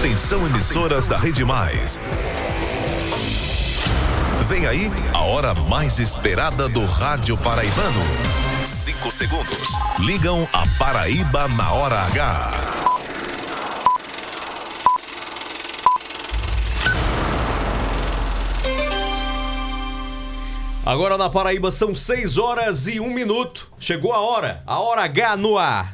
Atenção, emissoras da Rede Mais. Vem aí a hora mais esperada do rádio paraibano. 5 segundos. Ligam a Paraíba na hora H. Agora na Paraíba são 6 horas e 1 minuto. Chegou a hora H no ar.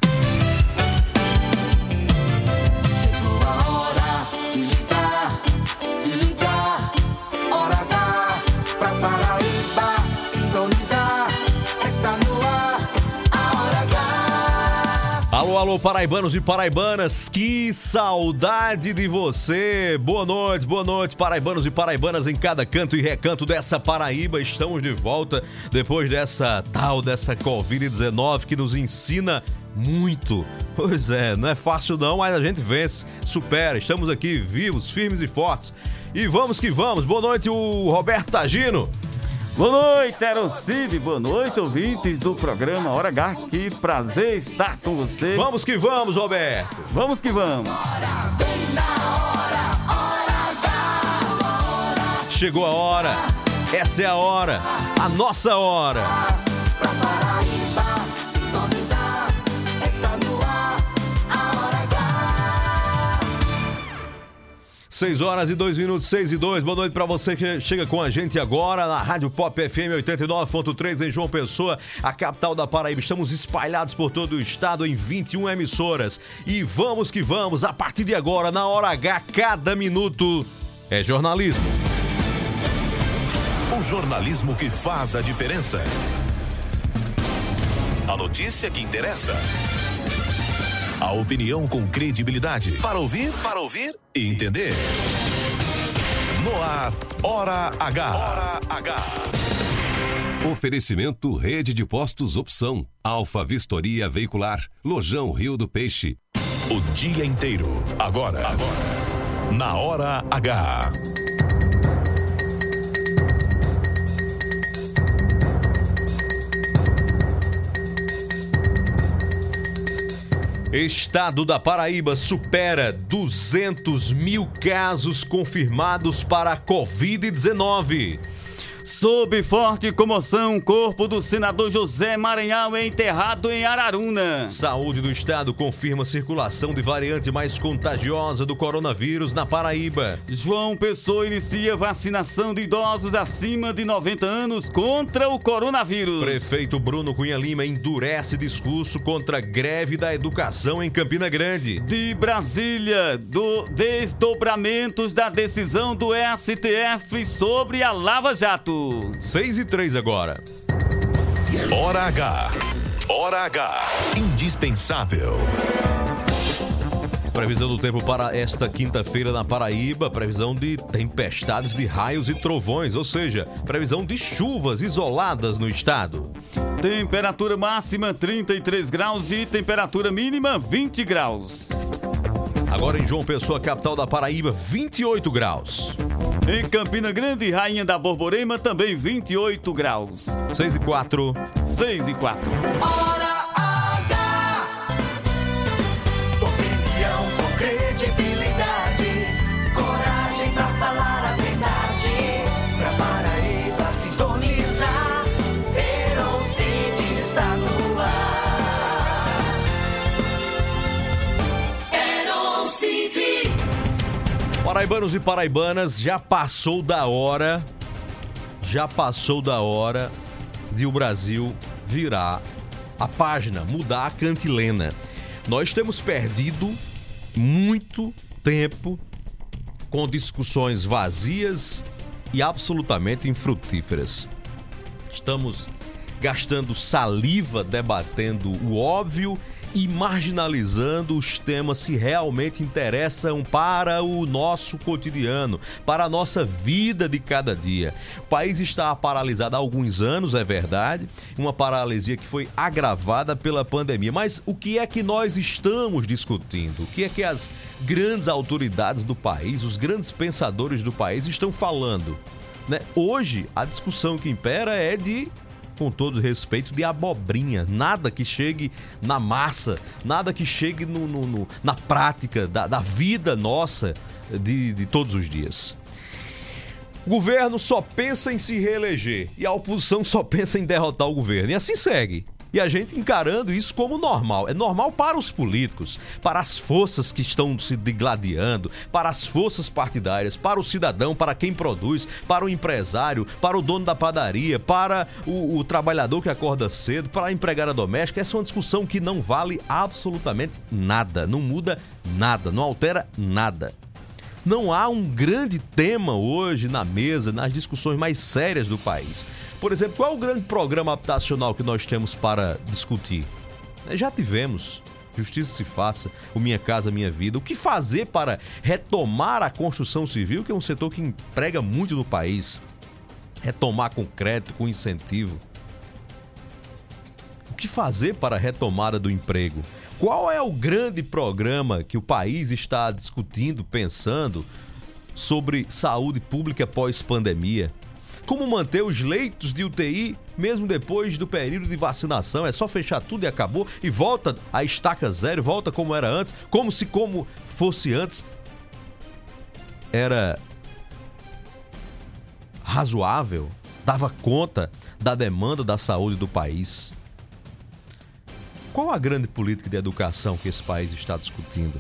Chegou a hora de ligar, hora H pra Paraíba sintonizar. Está no ar a hora H. Alô, paraibanos e paraibanas, que saudade de você. Boa noite, paraibanos e paraibanas em cada canto e recanto dessa Paraíba. Estamos de volta depois dessa Covid-19 que nos ensina muito. Pois é, não é fácil não, mas a gente vence, supera. Estamos aqui vivos, firmes e fortes. E vamos que vamos. Boa noite, o Roberto Tagino. Boa noite, Erocide. Boa noite, ouvintes do programa Hora H. Que prazer estar com você. Vamos que vamos, Roberto. Vamos que vamos. Chegou a hora. Essa é a hora. A nossa hora. Pra Paraíba sintonizar. Está no ar a hora H. 6 horas e 2 minutos, 6 e 2. Boa noite pra você que chega com a gente agora na Rádio Pop FM 89.3 em João Pessoa, a capital da Paraíba. Estamos espalhados por todo o estado em 21 emissoras. E vamos que vamos, a partir de agora, na hora H, cada minuto é jornalismo. O jornalismo que faz a diferença. A notícia que interessa. A opinião com credibilidade. Para ouvir e entender. No ar, Hora H. Hora H. Oferecimento Rede de Postos Opção. Alfa Vistoria Veicular. Lojão Rio do Peixe. O dia inteiro. Agora. Na Hora H. Estado da Paraíba supera 200 mil casos confirmados para a Covid-19. Sob forte comoção, corpo do senador José Maranhão é enterrado em Araruna. Saúde do estado confirma circulação de variante mais contagiosa do coronavírus na Paraíba. João Pessoa inicia vacinação de idosos acima de 90 anos contra o coronavírus. Prefeito Bruno Cunha Lima endurece discurso contra a greve da educação em Campina Grande. De Brasília, desdobramentos da decisão do STF sobre a Lava Jato. 6 e 3 agora. Hora H. Hora H. Indispensável. Previsão do tempo para esta quinta-feira na Paraíba, previsão de tempestades de raios e trovões, ou seja, previsão de chuvas isoladas no estado. Temperatura máxima 33 graus e temperatura mínima 20 graus. Agora em João Pessoa, capital da Paraíba, 28 graus. Em Campina Grande, Rainha da Borborema, também 28 graus. 6 e 4. 6 e 4. Hora H. Opinião com credibilidade. Coragem pra falar a verdade. Pra Paraíba sintonizar. Herocide está no ar. Herocide. Paraibanos e paraibanas, já passou da hora de o Brasil virar a página, mudar a cantilena. Nós temos perdido muito tempo com discussões vazias e absolutamente infrutíferas. Estamos gastando saliva debatendo o óbvio e marginalizando os temas que realmente interessam para o nosso cotidiano, para a nossa vida de cada dia. O país está paralisado há alguns anos, é verdade, uma paralisia que foi agravada pela pandemia. Mas o que é que nós estamos discutindo? O que é que as grandes autoridades do país, os grandes pensadores do país estão falando? Hoje, a discussão que impera é de com todo respeito, de abobrinha. Nada que chegue na massa, nada que chegue na prática da vida nossa de todos os dias. O governo só pensa em se reeleger e a oposição só pensa em derrotar o governo. E assim segue. E a gente encarando isso como normal. É normal para os políticos, para as forças que estão se degladiando, para as forças partidárias, para o cidadão, para quem produz, para o empresário, para o dono da padaria, para o trabalhador que acorda cedo, para a empregada doméstica. Essa é uma discussão que não vale absolutamente nada, não muda nada, não altera nada. Não há um grande tema hoje na mesa, nas discussões mais sérias do país. Por exemplo, qual é o grande programa habitacional que nós temos para discutir? Já tivemos. Justiça se faça, o Minha Casa Minha Vida. O que fazer para retomar a construção civil, que é um setor que emprega muito no país? Retomar com crédito, com incentivo. O que fazer para a retomada do emprego? Qual é o grande programa que o país está discutindo, pensando sobre saúde pública pós-pandemia? Como manter os leitos de UTI mesmo depois do período de vacinação? É só fechar tudo e acabou e volta a estaca zero, volta como era antes, como fosse antes era razoável, dava conta da demanda da saúde do país. Qual a grande política de educação que esse país está discutindo?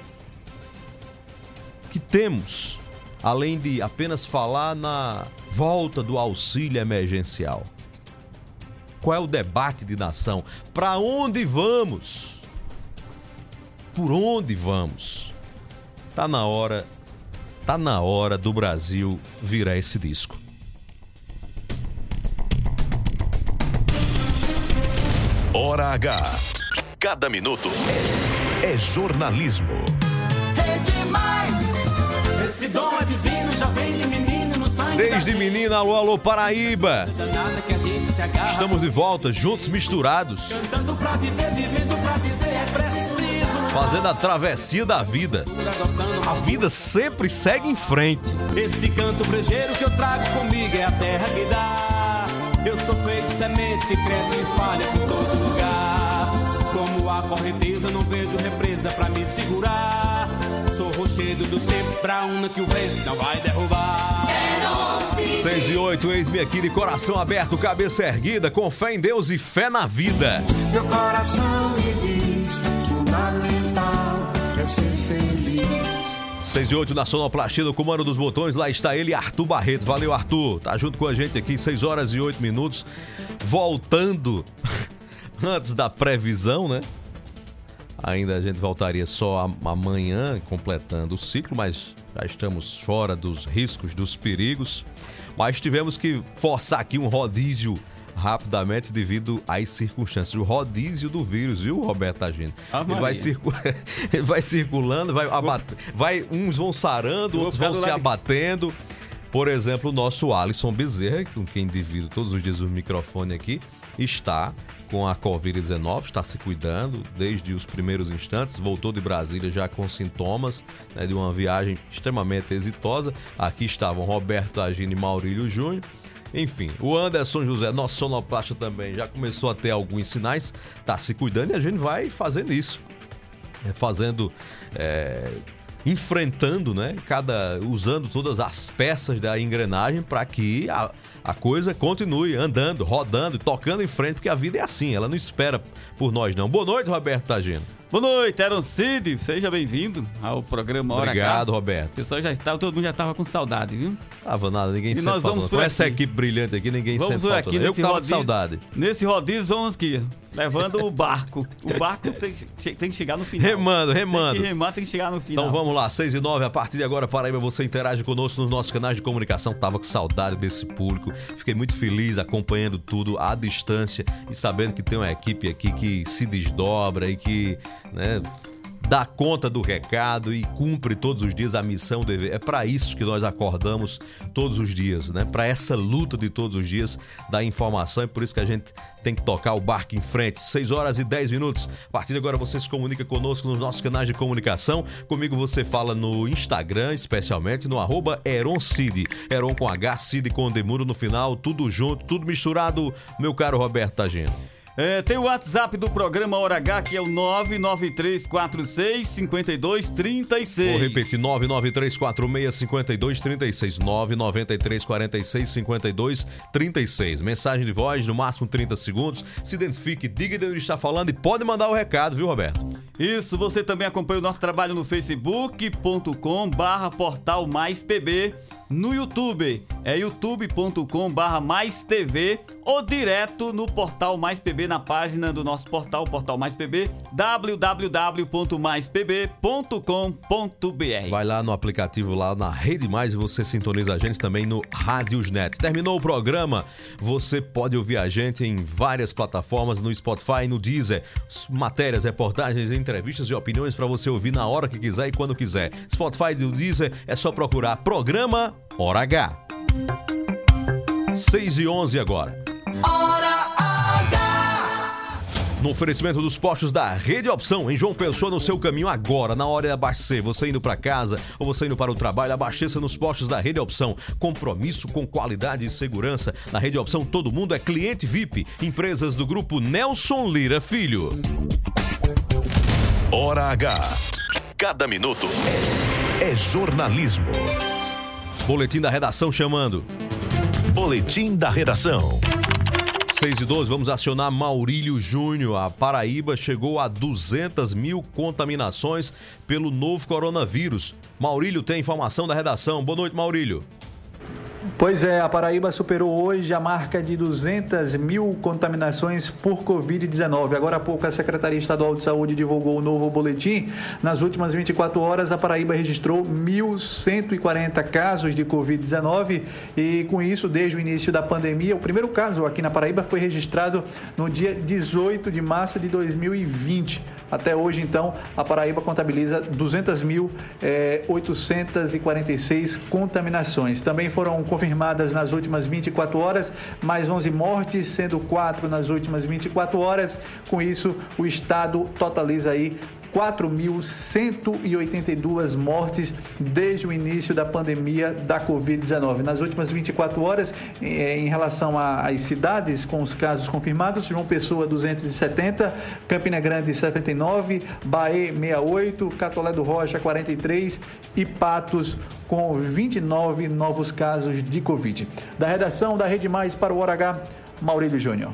O que temos, além de apenas falar na volta do auxílio emergencial? Qual é o debate de nação? Para onde vamos? Por onde vamos? Tá na hora do Brasil virar esse disco. Hora H. Cada minuto é jornalismo. É demais. Esse dom é divino, já vem de menino no sangue. Desde menina, alô, alô, Paraíba. Estamos de volta, juntos, misturados. Cantando pra viver, vivendo pra dizer é preciso. Fazendo a travessia da vida. A vida sempre segue em frente. Esse canto brejeiro que eu trago comigo é a terra que dá. Eu sou feito semente que cresce e espalha por todo lugar. Como a correnteza, não vejo represa pra me segurar. Sou rochedo do tempo pra uma que o vento não vai derrubar. 6 e 8, eis-me aqui de coração aberto, cabeça erguida, com fé em Deus e fé na vida. Meu coração me diz, fundamental é ser feliz. 6 e 8 na sonoplastia do comando dos botões, lá está ele, Arthur Barreto. Valeu, Arthur, tá junto com a gente aqui, 6 horas e 8 minutos, voltando antes da previsão, né? Ainda a gente voltaria só amanhã, completando o ciclo, mas já estamos fora dos riscos, dos perigos. Mas tivemos que forçar aqui um rodízio rapidamente devido às circunstâncias. O rodízio do vírus, viu, Roberto Agino? Ele vai circulando, uns vão sarando, outros vão se abatendo. Por exemplo, o nosso Alisson Bezerra, com quem divido todos os dias o microfone aqui, está com a Covid-19, está se cuidando desde os primeiros instantes, voltou de Brasília já com sintomas, né, de uma viagem extremamente exitosa. Aqui estavam Roberto Agino e Maurílio Júnior. Enfim, o Anderson José, nosso sonoplasta também, já começou a ter alguns sinais, está se cuidando e a gente vai fazendo isso. Enfrentando, né? Usando todas as peças da engrenagem para que a coisa continue andando, rodando, tocando em frente, porque a vida é assim, ela não espera por nós não. Boa noite, Roberto Tagino. Boa noite, Aaron Cid, seja bem-vindo ao programa Hora H. Obrigado, Roberto. O pessoal todo mundo já estava com saudade, viu? Tava nada, ninguém sente falta. Com essa equipe brilhante aqui, ninguém sente falta. Eu que tava com saudade. Nesse rodízio, vamos aqui, levando o barco. O barco tem que chegar no final. Remando. Tem que chegar no final. Então vamos lá, 6 e 9, a partir de agora, Paraíba, você interage conosco nos nossos canais de comunicação. Tava com saudade desse público, fiquei muito feliz acompanhando tudo à distância e sabendo que tem uma equipe aqui que se desdobra e que, né, dá conta do recado e cumpre todos os dias a missão, dever. É para isso que nós acordamos todos os dias, né? Para essa luta de todos os dias da informação, e por isso que a gente tem que tocar o barco em frente. 6h10. A partir de agora você se comunica conosco nos nossos canais de comunicação. Comigo você fala no Instagram, especialmente no @EronCid. Eron com H, Cid com Demuro no final, tudo junto, tudo misturado, meu caro Roberto Tagino. Tem o WhatsApp do programa Hora H, que é o 993465236. Vou repetir, 993465236. 993465236. Mensagem de voz, no máximo 30 segundos. Se identifique, diga de onde está falando e pode mandar o recado, viu, Roberto? Isso, você também acompanha o nosso trabalho no facebook.com/portal mais pb. No YouTube, é youtube.com/maistv ou direto no Portal Mais PB, na página do nosso portal, Portal Mais PB, www.maispb.com.br. Vai lá no aplicativo, lá na Rede Mais, e você sintoniza a gente também no Radiosnet. Terminou o programa, você pode ouvir a gente em várias plataformas, no Spotify, no Deezer. Matérias, reportagens, entrevistas e opiniões para você ouvir na hora que quiser e quando quiser. Spotify e Deezer, é só procurar Programa Hora H. 6h11 agora. Hora H! No oferecimento dos postos da Rede Opção, em João Pessoa, no seu caminho agora, na hora de abastecer. Você indo para casa ou você indo para o trabalho, abasteça nos postos da Rede Opção. Compromisso com qualidade e segurança. Na Rede Opção, todo mundo é cliente VIP. Empresas do grupo Nelson Lira Filho. Hora H. Cada minuto é jornalismo. Boletim da redação chamando. Boletim da redação. 6h12, vamos acionar Maurílio Júnior. A Paraíba chegou a 200 mil contaminações pelo novo coronavírus. Maurílio tem informação da redação. Boa noite, Maurílio. Pois é, a Paraíba superou hoje a marca de 200 mil contaminações por Covid-19. Agora há pouco, a Secretaria Estadual de Saúde divulgou o novo boletim. Nas últimas 24 horas, a Paraíba registrou 1.140 casos de Covid-19 e, com isso, desde o início da pandemia, o primeiro caso aqui na Paraíba foi registrado no dia 18 de março de 2020. Até hoje, então, a Paraíba contabiliza 200.846 contaminações. Também foram confirmadas nas últimas 24 horas mais 11 mortes, sendo 4 nas últimas 24 horas. Com isso, o estado totaliza aí 4.182 mortes desde o início da pandemia da Covid-19. Nas últimas 24 horas, em relação às cidades com os casos confirmados, João Pessoa 270, Campina Grande 79, Bahia 68, Catolé do Rocha 43 e Patos com 29 novos casos de Covid. Da redação da Rede Mais para o Hora H, Maurílio Júnior.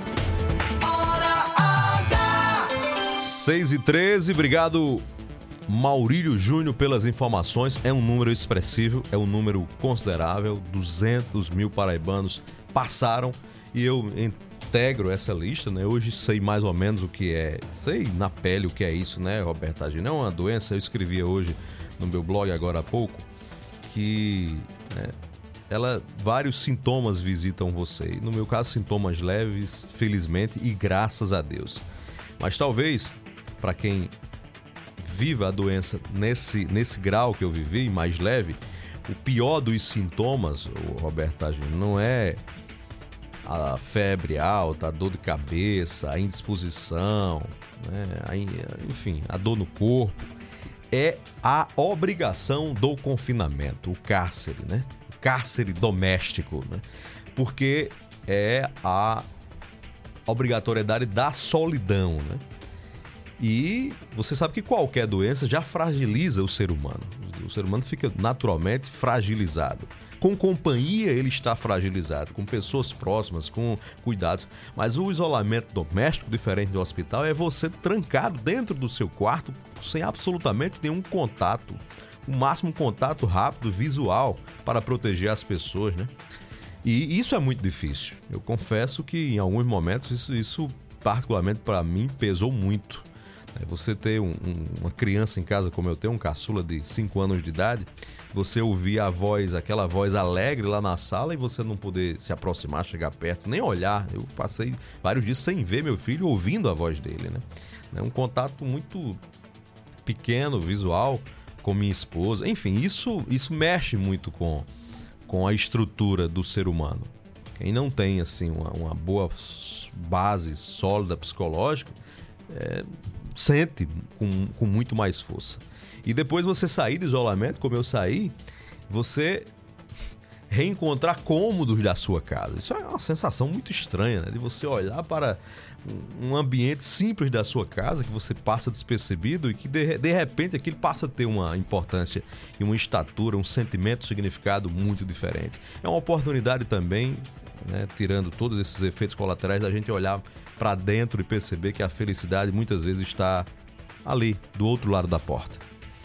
6h13, obrigado Maurílio Júnior pelas informações. É um número expressivo, é um número considerável. 200 mil paraibanos passaram e eu integro essa lista, né? Hoje sei mais ou menos o que é, sei na pele o que é isso, né, Roberto Tagino? É uma doença, eu escrevia hoje no meu blog agora há pouco, que vários sintomas visitam você. E no meu caso, sintomas leves, felizmente, e graças a Deus. Mas talvez, para quem viva a doença nesse grau que eu vivi, mais leve, o pior dos sintomas, Roberto Tagino, não é a febre alta, a dor de cabeça, a indisposição, né? Enfim, a dor no corpo, é a obrigação do confinamento, o cárcere, né? O cárcere doméstico, né? Porque é a obrigatoriedade da solidão, né? E você sabe que qualquer doença já fragiliza o ser humano. O ser humano fica naturalmente fragilizado. Com companhia ele está fragilizado, com pessoas próximas, com cuidados. Mas o isolamento doméstico, diferente do hospital, é você trancado dentro do seu quarto sem absolutamente nenhum contato. O máximo contato rápido, visual, para proteger as pessoas, né? E isso é muito difícil. Eu confesso que em alguns momentos isso particularmente para mim pesou muito. Você ter uma criança em casa como eu tenho, um caçula de 5 anos de idade, você ouvir aquela voz alegre lá na sala e você não poder se aproximar, chegar perto, nem olhar. Eu passei vários dias sem ver meu filho, ouvindo a voz dele, né? É um contato muito pequeno, visual, com minha esposa. Enfim, isso mexe muito com a estrutura do ser humano. Quem não tem assim uma boa base sólida psicológica sente com muito mais força. E depois você sair do isolamento, como eu saí, você reencontrar cômodos da sua casa. Isso é uma sensação muito estranha, né? De você olhar para um ambiente simples da sua casa que você passa despercebido e que de repente aquilo passa a ter uma importância e uma estatura, um sentimento, um significado muito diferente. É uma oportunidade também, né, tirando todos esses efeitos colaterais, da gente olhar para dentro e perceber que a felicidade muitas vezes está ali, do outro lado da porta.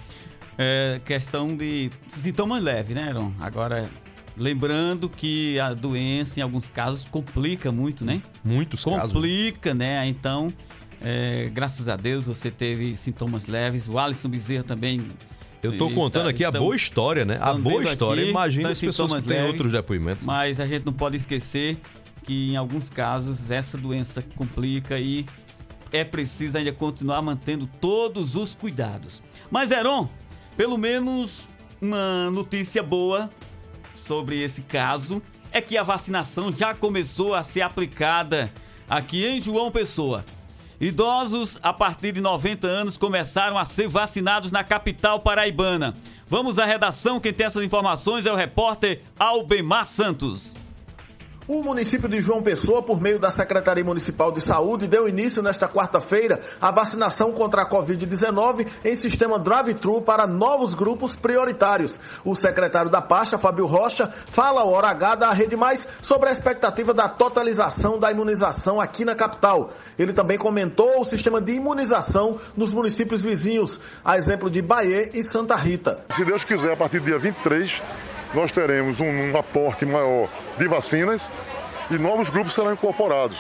Questão de sintomas leves, né, Aaron? Agora, lembrando que a doença, em alguns casos, complica muito, né? Muitos casos. Complica, né? Então, graças a Deus, você teve sintomas leves. O Alisson Bezerra também... Eu tô contando aqui a boa história, né? A boa história. Imagina as pessoas que têm outros depoimentos. Mas a gente não pode esquecer que, em alguns casos, essa doença complica e é preciso ainda continuar mantendo todos os cuidados. Mas, Heron, pelo menos uma notícia boa sobre esse caso é que a vacinação já começou a ser aplicada aqui em João Pessoa. Idosos a partir de 90 anos começaram a ser vacinados na capital paraibana. Vamos à redação, quem tem essas informações é o repórter Albemar Santos. O município de João Pessoa, por meio da Secretaria Municipal de Saúde, deu início nesta quarta-feira à vacinação contra a Covid-19 em sistema drive-thru para novos grupos prioritários. O secretário da pasta, Fábio Rocha, fala ao Hora H da Rede Mais sobre a expectativa da totalização da imunização aqui na capital. Ele também comentou o sistema de imunização nos municípios vizinhos, a exemplo de Bahia e Santa Rita. Se Deus quiser, a partir do dia 23... nós teremos um aporte maior de vacinas e novos grupos serão incorporados.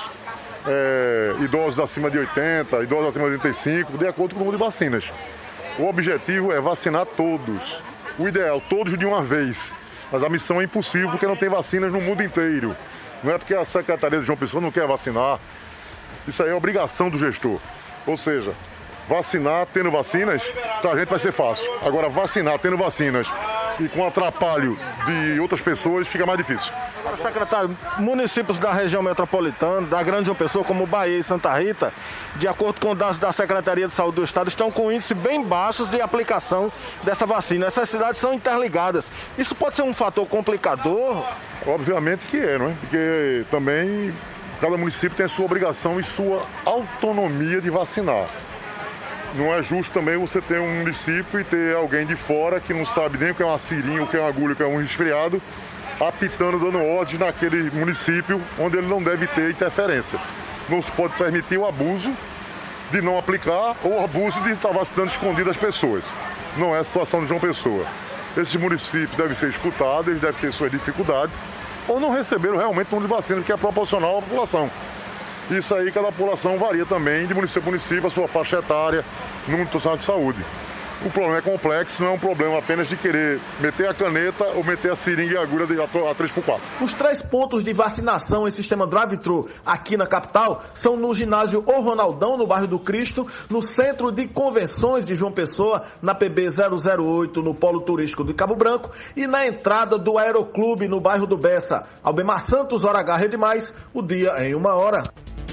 Idosos acima de 80, idosos acima de 85, de acordo com o número de vacinas. O objetivo é vacinar todos. O ideal, todos de uma vez. Mas a missão é impossível porque não tem vacinas no mundo inteiro. Não é porque a Secretaria de João Pessoa não quer vacinar. Isso aí é obrigação do gestor. Ou seja, vacinar tendo vacinas, pra gente vai ser fácil. Agora, vacinar tendo vacinas e com atrapalho de outras pessoas fica mais difícil. Secretário, municípios da região metropolitana, da Grande João Pessoa, como Bahia e Santa Rita, de acordo com dados da Secretaria de Saúde do Estado, estão com índices bem baixos de aplicação dessa vacina. Essas cidades são interligadas. Isso pode ser um fator complicador? Obviamente que é, não é? Porque também cada município tem a sua obrigação e sua autonomia de vacinar. Não é justo também você ter um município e ter alguém de fora que não sabe nem o que é uma seringa, o que é uma agulha, o que é um resfriado, apitando, dando ordens naquele município onde ele não deve ter interferência. Não se pode permitir o abuso de não aplicar ou o abuso de estar vacinando escondido as pessoas. Não é a situação de João Pessoa. Esses municípios devem ser escutados, eles devem ter suas dificuldades ou não receberam realmente o número de vacina que é proporcional à população. Isso aí, cada população varia também de município a município, a sua faixa etária, número profissional de saúde. O problema é complexo, não é um problema apenas de querer meter a caneta ou meter a seringa e a agulha a 3x4. Os 3 pontos de vacinação em sistema drive-thru aqui na capital são no ginásio O Ronaldão, no bairro do Cristo, no Centro de Convenções de João Pessoa, na PB 008, no Polo Turístico de Cabo Branco, e na entrada do Aeroclube, no bairro do Bessa. Albemar Santos, Hora H, Rede Mais, o dia em 1 hora.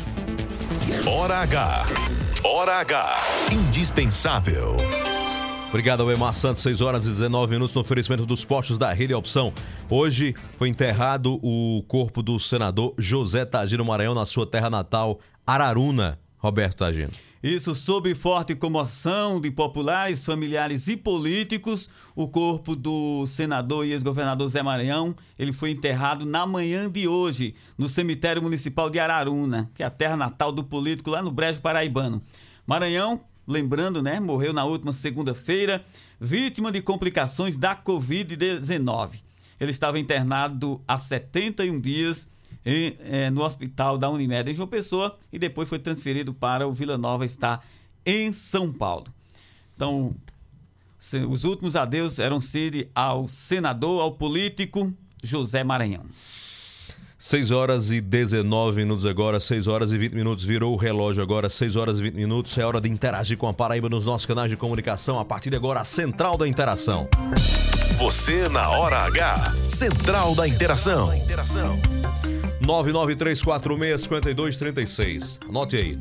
Hora H. Hora H. Indispensável. Obrigado, Albemar Santos. 6 horas e 19 minutos no oferecimento dos postos da Rede Opção. Hoje foi enterrado o corpo do senador José Tagino Maranhão na sua terra natal, Araruna. Roberto Tagino. Isso, sob forte comoção de populares, familiares e políticos, o corpo do senador e ex-governador Zé Maranhão, ele foi enterrado na manhã de hoje, no cemitério municipal de Araruna, que é a terra natal do político lá no Brejo Paraibano. Maranhão, lembrando, né, morreu na última segunda-feira, vítima de complicações da Covid-19. Ele estava internado há 71 dias no hospital da Unimed em João Pessoa e depois foi transferido para o Vila Nova, está em São Paulo. Então, os últimos adeus eram ao senador, ao político José Maranhão. 6 horas e 19 minutos agora, 6 horas e 20 minutos, virou o relógio agora, 6 horas e 20 minutos, é hora de interagir com a Paraíba nos nossos canais de comunicação, a partir de agora a Central da Interação. Você na Hora H, Central da Interação. 993465236. Anote aí,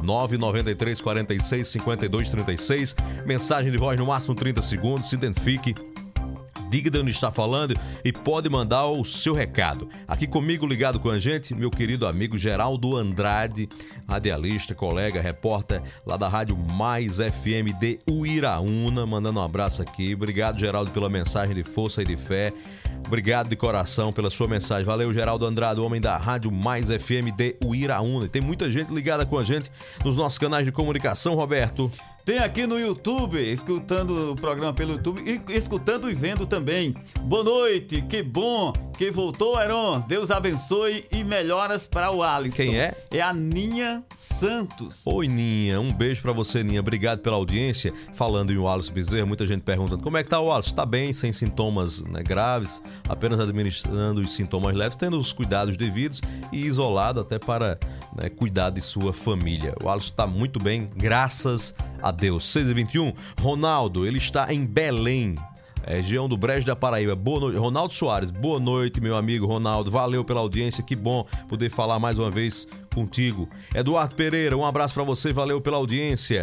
993465236. Mensagem de voz no máximo 30 segundos, se identifique. Diga de onde está falando e pode mandar o seu recado. Aqui comigo, ligado com a gente, meu querido amigo Geraldo Andrade, radialista, colega, repórter lá da Rádio Mais FM de Uiraúna, mandando um abraço aqui. Obrigado, Geraldo, pela mensagem de força e de fé. Obrigado de coração pela sua mensagem. Valeu, Geraldo Andrade, homem da Rádio Mais FM de Uiraúna. E tem muita gente ligada com a gente nos nossos canais de comunicação, Roberto. Tem aqui no YouTube, escutando o programa pelo YouTube e escutando e vendo também. Boa noite, que bom que voltou, Heron. Deus abençoe e melhoras para o Alisson. Quem é? É a Ninha Santos. Oi, Ninha. Um beijo pra você, Ninha. Obrigado pela audiência. Falando em o Alisson Bezerra, muita gente perguntando como é que tá o Alisson. Tá bem, sem sintomas, né, graves, apenas administrando os sintomas leves, tendo os cuidados devidos e isolado até para, né, cuidar de sua família. O Alisson tá muito bem, graças a Deus. 6h21, Ronaldo, ele está em Belém, região do Brejo da Paraíba. Boa noite, Ronaldo Soares. Boa noite, meu amigo Ronaldo. Valeu pela audiência, que bom poder falar mais uma vez contigo. Eduardo Pereira, um abraço para você, valeu pela audiência.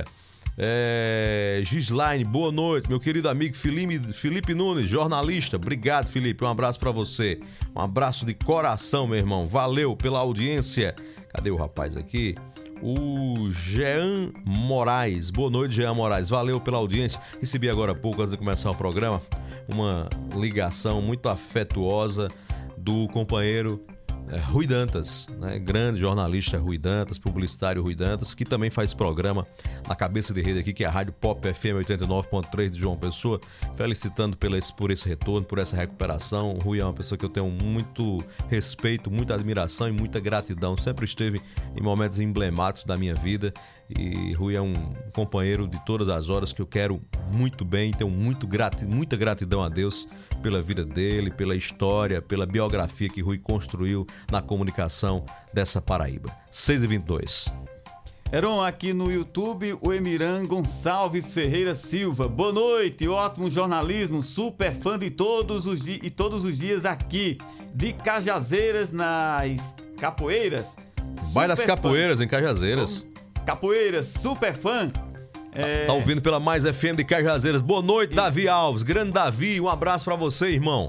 Gislaine, boa noite, meu querido amigo Felipe Nunes, jornalista. Obrigado, Felipe, um abraço para você. Um abraço de coração, meu irmão. Valeu pela audiência. Cadê o rapaz aqui? O Jean Moraes. Boa noite, Jean Moraes. Valeu pela audiência. Recebi agora há pouco, antes de começar o programa, uma ligação muito afetuosa do companheiro Rui Dantas, né? Grande jornalista Rui Dantas, publicitário Rui Dantas, que também faz programa na cabeça de rede aqui, que é a Rádio Pop FM 89.3 de João Pessoa, felicitando por esse retorno, por essa recuperação. O Rui é uma pessoa que eu tenho muito respeito, muita admiração e muita gratidão, sempre esteve em momentos emblemáticos da minha vida, e Rui é um companheiro de todas as horas que eu quero muito bem, tenho muita gratidão a Deus pela vida dele, pela história, pela biografia que Rui construiu na comunicação dessa Paraíba. 6h22. Heron, aqui no YouTube, o Emiran Gonçalves Ferreira Silva. Boa noite, ótimo jornalismo, super fã de todos os dias aqui, de Cajazeiras, nas Capoeiras. Vai nas Capoeiras, em Cajazeiras. Capoeiras, super fã. Tá ouvindo pela Mais FM de Cajazeiras. Boa noite, isso. Davi Alves, grande Davi, um abraço pra você, irmão.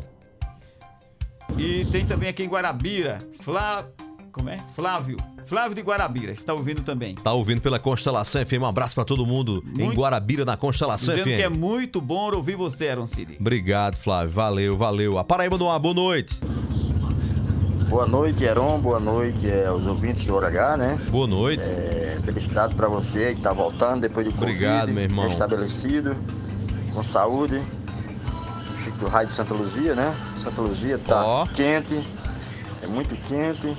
E tem também aqui em Guarabira, Flávio de Guarabira, está ouvindo também. Tá ouvindo pela Constelação FM, um abraço pra todo mundo em Guarabira, na Constelação dizendo FM. Que é muito bom ouvir você, Heron Cid. Obrigado, Flávio, valeu. A Paraíba no ar, boa noite. Boa noite, Heron. Boa noite aos ouvintes do Hora H, né? Boa noite. Felicidade para você que está voltando depois do Obrigado, meu irmão. Restabelecido, com saúde. Chico do Raio de Santa Luzia, né? Santa Luzia tá quente, é muito quente,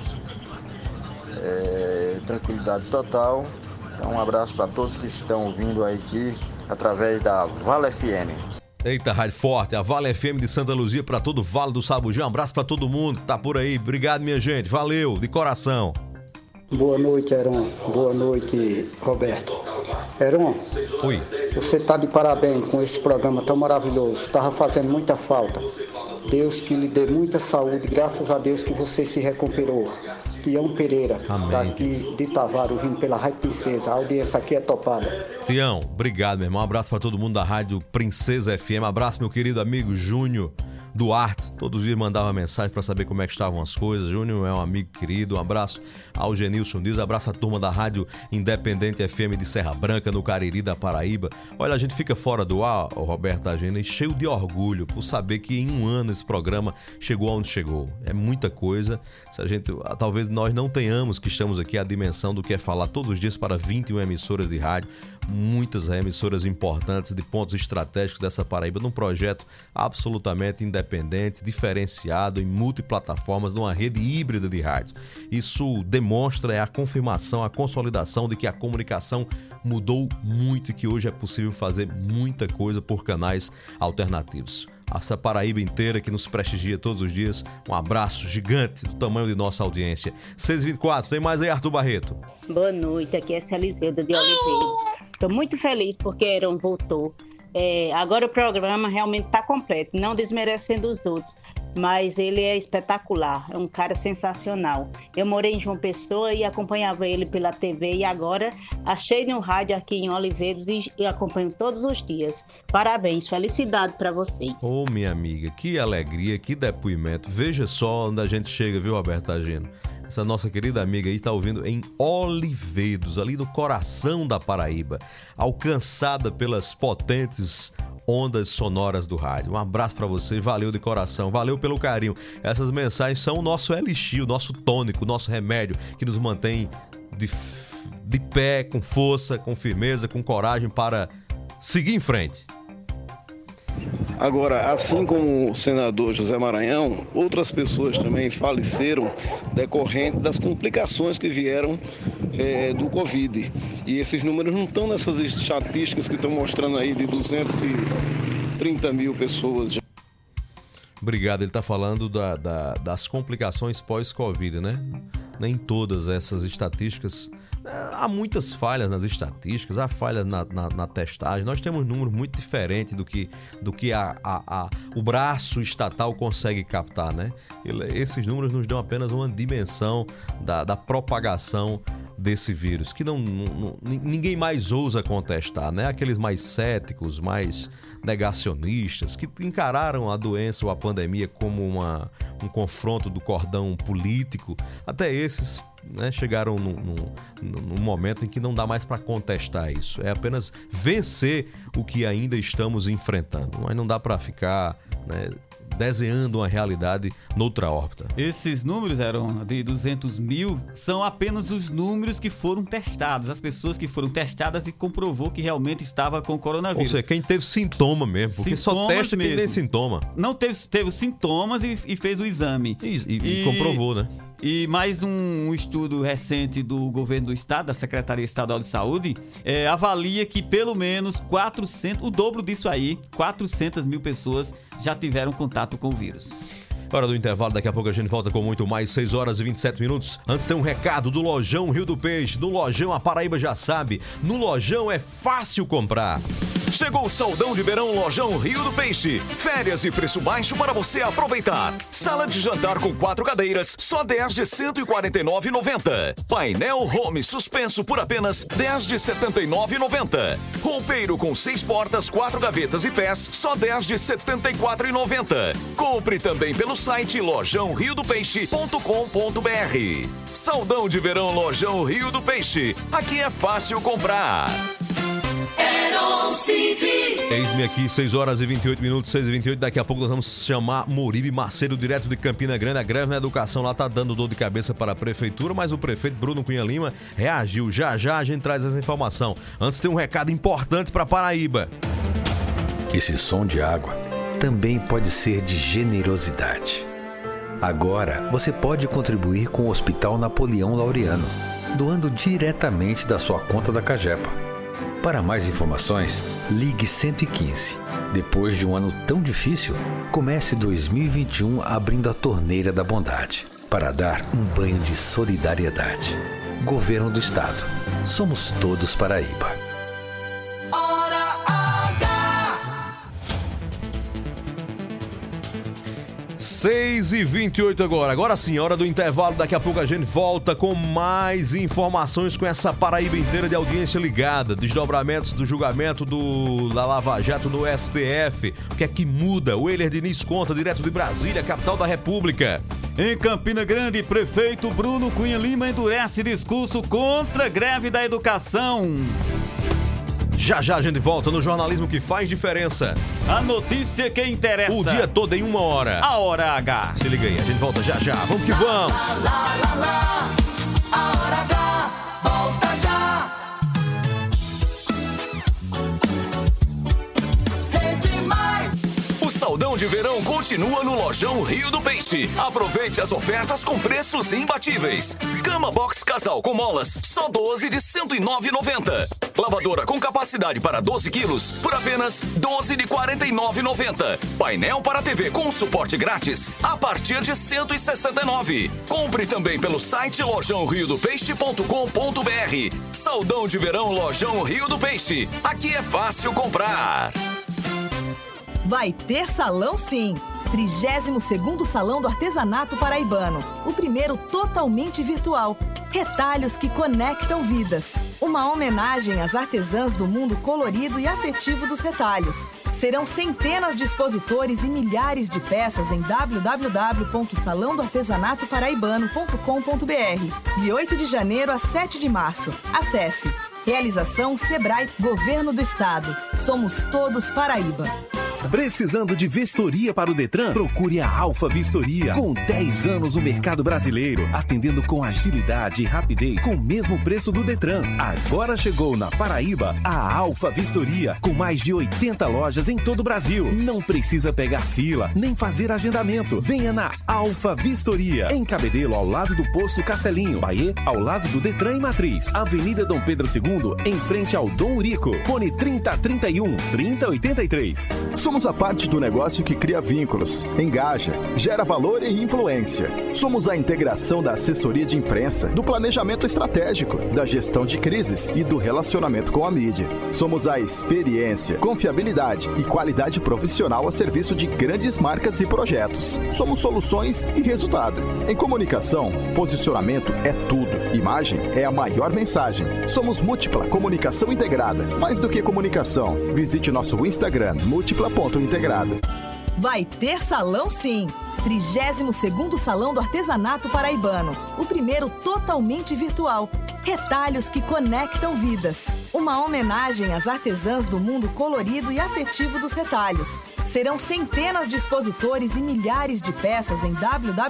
tranquilidade total. Então um abraço para todos que estão ouvindo aí aqui através da Vale FM. Eita, rádio forte, a Vale FM de Santa Luzia para todo o Vale do Sabugi. Um abraço para todo mundo que tá por aí. Obrigado, minha gente. Valeu, de coração. Boa noite, Heron. Boa noite, Roberto. Heron, oi. Você tá de parabéns com esse programa tão maravilhoso. Tava fazendo muita falta. Deus que lhe dê muita saúde. Graças a Deus que você se recuperou. Tião Pereira, amém, daqui de Tavares, vindo pela Rádio Princesa. A audiência aqui é topada. Tião, obrigado, meu irmão. Um abraço para todo mundo da Rádio Princesa FM. Abraço, meu querido amigo Júnior Duarte. Todos os dias mandava mensagem para saber como é que estavam as coisas. Júnior é um amigo querido. Um abraço ao Genilson Dias. Um abraço à turma da Rádio Independente FM de Serra Branca, no Cariri da Paraíba. Olha, a gente fica fora do ar, Roberto Agenda, cheio de orgulho por saber que em um ano esse programa chegou aonde chegou. É muita coisa. Se a gente, talvez nós não tenhamos, que estamos aqui, a dimensão do que é falar todos os dias para 21 emissoras de rádio, muitas emissoras importantes de pontos estratégicos dessa Paraíba, num projeto absolutamente independente, diferenciado, em multiplataformas, numa rede híbrida de rádios. Isso demonstra a confirmação, a consolidação de que a comunicação mudou muito e que hoje é possível fazer muita coisa por canais alternativos. essa Paraíba inteira que nos prestigia todos os dias. Um abraço gigante do tamanho de nossa audiência. 6h24, tem mais aí, Arthur Barreto. Boa noite, aqui é Celiseuda de Oliveiros. Estou muito feliz porque Heron voltou. Agora o programa realmente está completo, não desmerecendo os outros, mas ele é espetacular, é um cara sensacional. Eu morei em João Pessoa e acompanhava ele pela TV e agora achei no rádio aqui em Oliveiros e acompanho todos os dias. Parabéns, felicidade para vocês. Ô, minha amiga, que alegria, que depoimento. Veja só onde a gente chega, viu, Roberto Agino? Essa nossa querida amiga aí está ouvindo em Oliveiros, ali no coração da Paraíba, alcançada pelas potentes ondas sonoras do rádio. Um abraço para você, valeu de coração, valeu pelo carinho. Essas mensagens são o nosso elixir, o nosso tônico, o nosso remédio que nos mantém de pé, com força, com firmeza, com coragem para seguir em frente. Agora, assim como o senador José Maranhão, outras pessoas também faleceram decorrente das complicações que vieram do Covid. E esses números não estão nessas estatísticas que estão mostrando aí de 230 mil pessoas. Obrigado, ele está falando das complicações pós-Covid, né? Nem todas essas estatísticas... Há muitas falhas nas estatísticas, há falhas na testagem. Nós temos números muito diferentes do que o braço estatal consegue captar, né? Esses números nos dão apenas uma dimensão da propagação desse vírus, que ninguém mais ousa contestar, né? Aqueles mais céticos, mais negacionistas, que encararam a doença ou a pandemia como um confronto do cordão político, até esses... né, chegaram num momento em que não dá mais para contestar isso. É apenas vencer o que ainda estamos enfrentando. Mas não dá para ficar, né, desenhando uma realidade noutra órbita. Esses números eram de 200 mil, são apenas os números que foram testados, as pessoas que foram testadas e comprovou que realmente estava com coronavírus. Ou seja, quem teve sintoma mesmo, porque sintomas só testa quem tem sintoma. Não teve sintomas e fez o exame. E comprovou, né? E mais um estudo recente do governo do estado, da Secretaria Estadual de Saúde, avalia que pelo menos 400, o dobro disso aí, 400 mil pessoas já tiveram contato com o vírus. Hora do intervalo, daqui a pouco a gente volta com muito mais, 6 horas e 27 minutos. Antes tem um recado do Lojão Rio do Peixe. No Lojão, a Paraíba já sabe, no Lojão é fácil comprar. Chegou o Saldão de Verão Lojão Rio do Peixe. Férias e preço baixo para você aproveitar. Sala de jantar com 4 cadeiras, só 10 de R$ 149,90. Painel home suspenso por apenas 10 de R$ 79,90. Roupeiro com 6 portas, 4 gavetas e pés, só 10 de R$ 74,90. Compre também pelo site lojãoriodopeixe.com.br. Saldão de Verão Lojão Rio do Peixe. Aqui é fácil comprar. Eis-me aqui, 6 horas e 28 minutos, 6 e 28. Daqui a pouco nós vamos chamar Moribe Macedo, direto de Campina Grande. A greve na educação lá tá dando dor de cabeça para a prefeitura, mas o prefeito Bruno Cunha Lima reagiu. Já a gente traz essa informação. Antes tem um recado importante para Paraíba. Esse som de água também pode ser de generosidade. Agora você pode contribuir com o Hospital Napoleão Laureano, doando diretamente da sua conta da Cagepa. Para mais informações, ligue 115. Depois de um ano tão difícil, comece 2021 abrindo a torneira da bondade para dar um banho de solidariedade. Governo do Estado. Somos todos Paraíba. 6h28 agora. Agora sim, hora do intervalo. Daqui a pouco a gente volta com mais informações com essa Paraíba inteira de audiência ligada. Desdobramentos do julgamento da Lava Jato no STF. O que é que muda? O Weiler Diniz conta direto de Brasília, capital da República. Em Campina Grande, prefeito Bruno Cunha Lima endurece discurso contra a greve da educação. Já a gente volta no jornalismo que faz diferença. A notícia que interessa. O dia todo em 1 hora. A Hora H. Se liga aí, a gente volta já. Vamos que vamos. A Hora H, volta já. Saldão de verão continua no Lojão Rio do Peixe. Aproveite as ofertas com preços imbatíveis. Cama box casal com molas, só 12 de R$ 109,90. Lavadora com capacidade para 12 quilos, por apenas 12 de R$ 49,90. Painel para TV com suporte grátis, a partir de R$ 169. Compre também pelo site lojãoriodopeixe.com.br. Saldão de verão Lojão Rio do Peixe. Aqui é fácil comprar. Vai ter salão sim! 32º Salão do Artesanato Paraibano. O primeiro totalmente virtual. Retalhos que conectam vidas. Uma homenagem às artesãs do mundo colorido e afetivo dos retalhos. Serão centenas de expositores e milhares de peças em www.salãodoartesanatoparaibano.com.br. De 8 de janeiro a 7 de março. Acesse. Realização Sebrae, Governo do Estado. Somos todos Paraíba. Precisando de vistoria para o Detran? Procure a Alfa Vistoria. Com 10 anos no mercado brasileiro, atendendo com agilidade e rapidez, com o mesmo preço do Detran. Agora chegou na Paraíba a Alfa Vistoria, com mais de 80 lojas em todo o Brasil. Não precisa pegar fila, nem fazer agendamento. Venha na Alfa Vistoria, em Cabedelo, ao lado do posto Castelinho. Bahia, ao lado do Detran e Matriz. Avenida Dom Pedro II, em frente ao Dom Urico. Fone 3031-3083. Somos a parte do negócio que cria vínculos, engaja, gera valor e influência. Somos a integração da assessoria de imprensa, do planejamento estratégico, da gestão de crises e do relacionamento com a mídia. Somos a experiência, confiabilidade e qualidade profissional a serviço de grandes marcas e projetos. Somos soluções e resultado. Em comunicação, posicionamento é tudo. Imagem é a maior mensagem. Somos Múltipla Comunicação Integrada. Mais do que comunicação, visite nosso Instagram, múltipla.integrada. Vai ter salão sim! 32º Salão do Artesanato Paraibano. O primeiro totalmente virtual. Retalhos que conectam vidas. Uma homenagem às artesãs do mundo colorido e afetivo dos retalhos. Serão centenas de expositores e milhares de peças em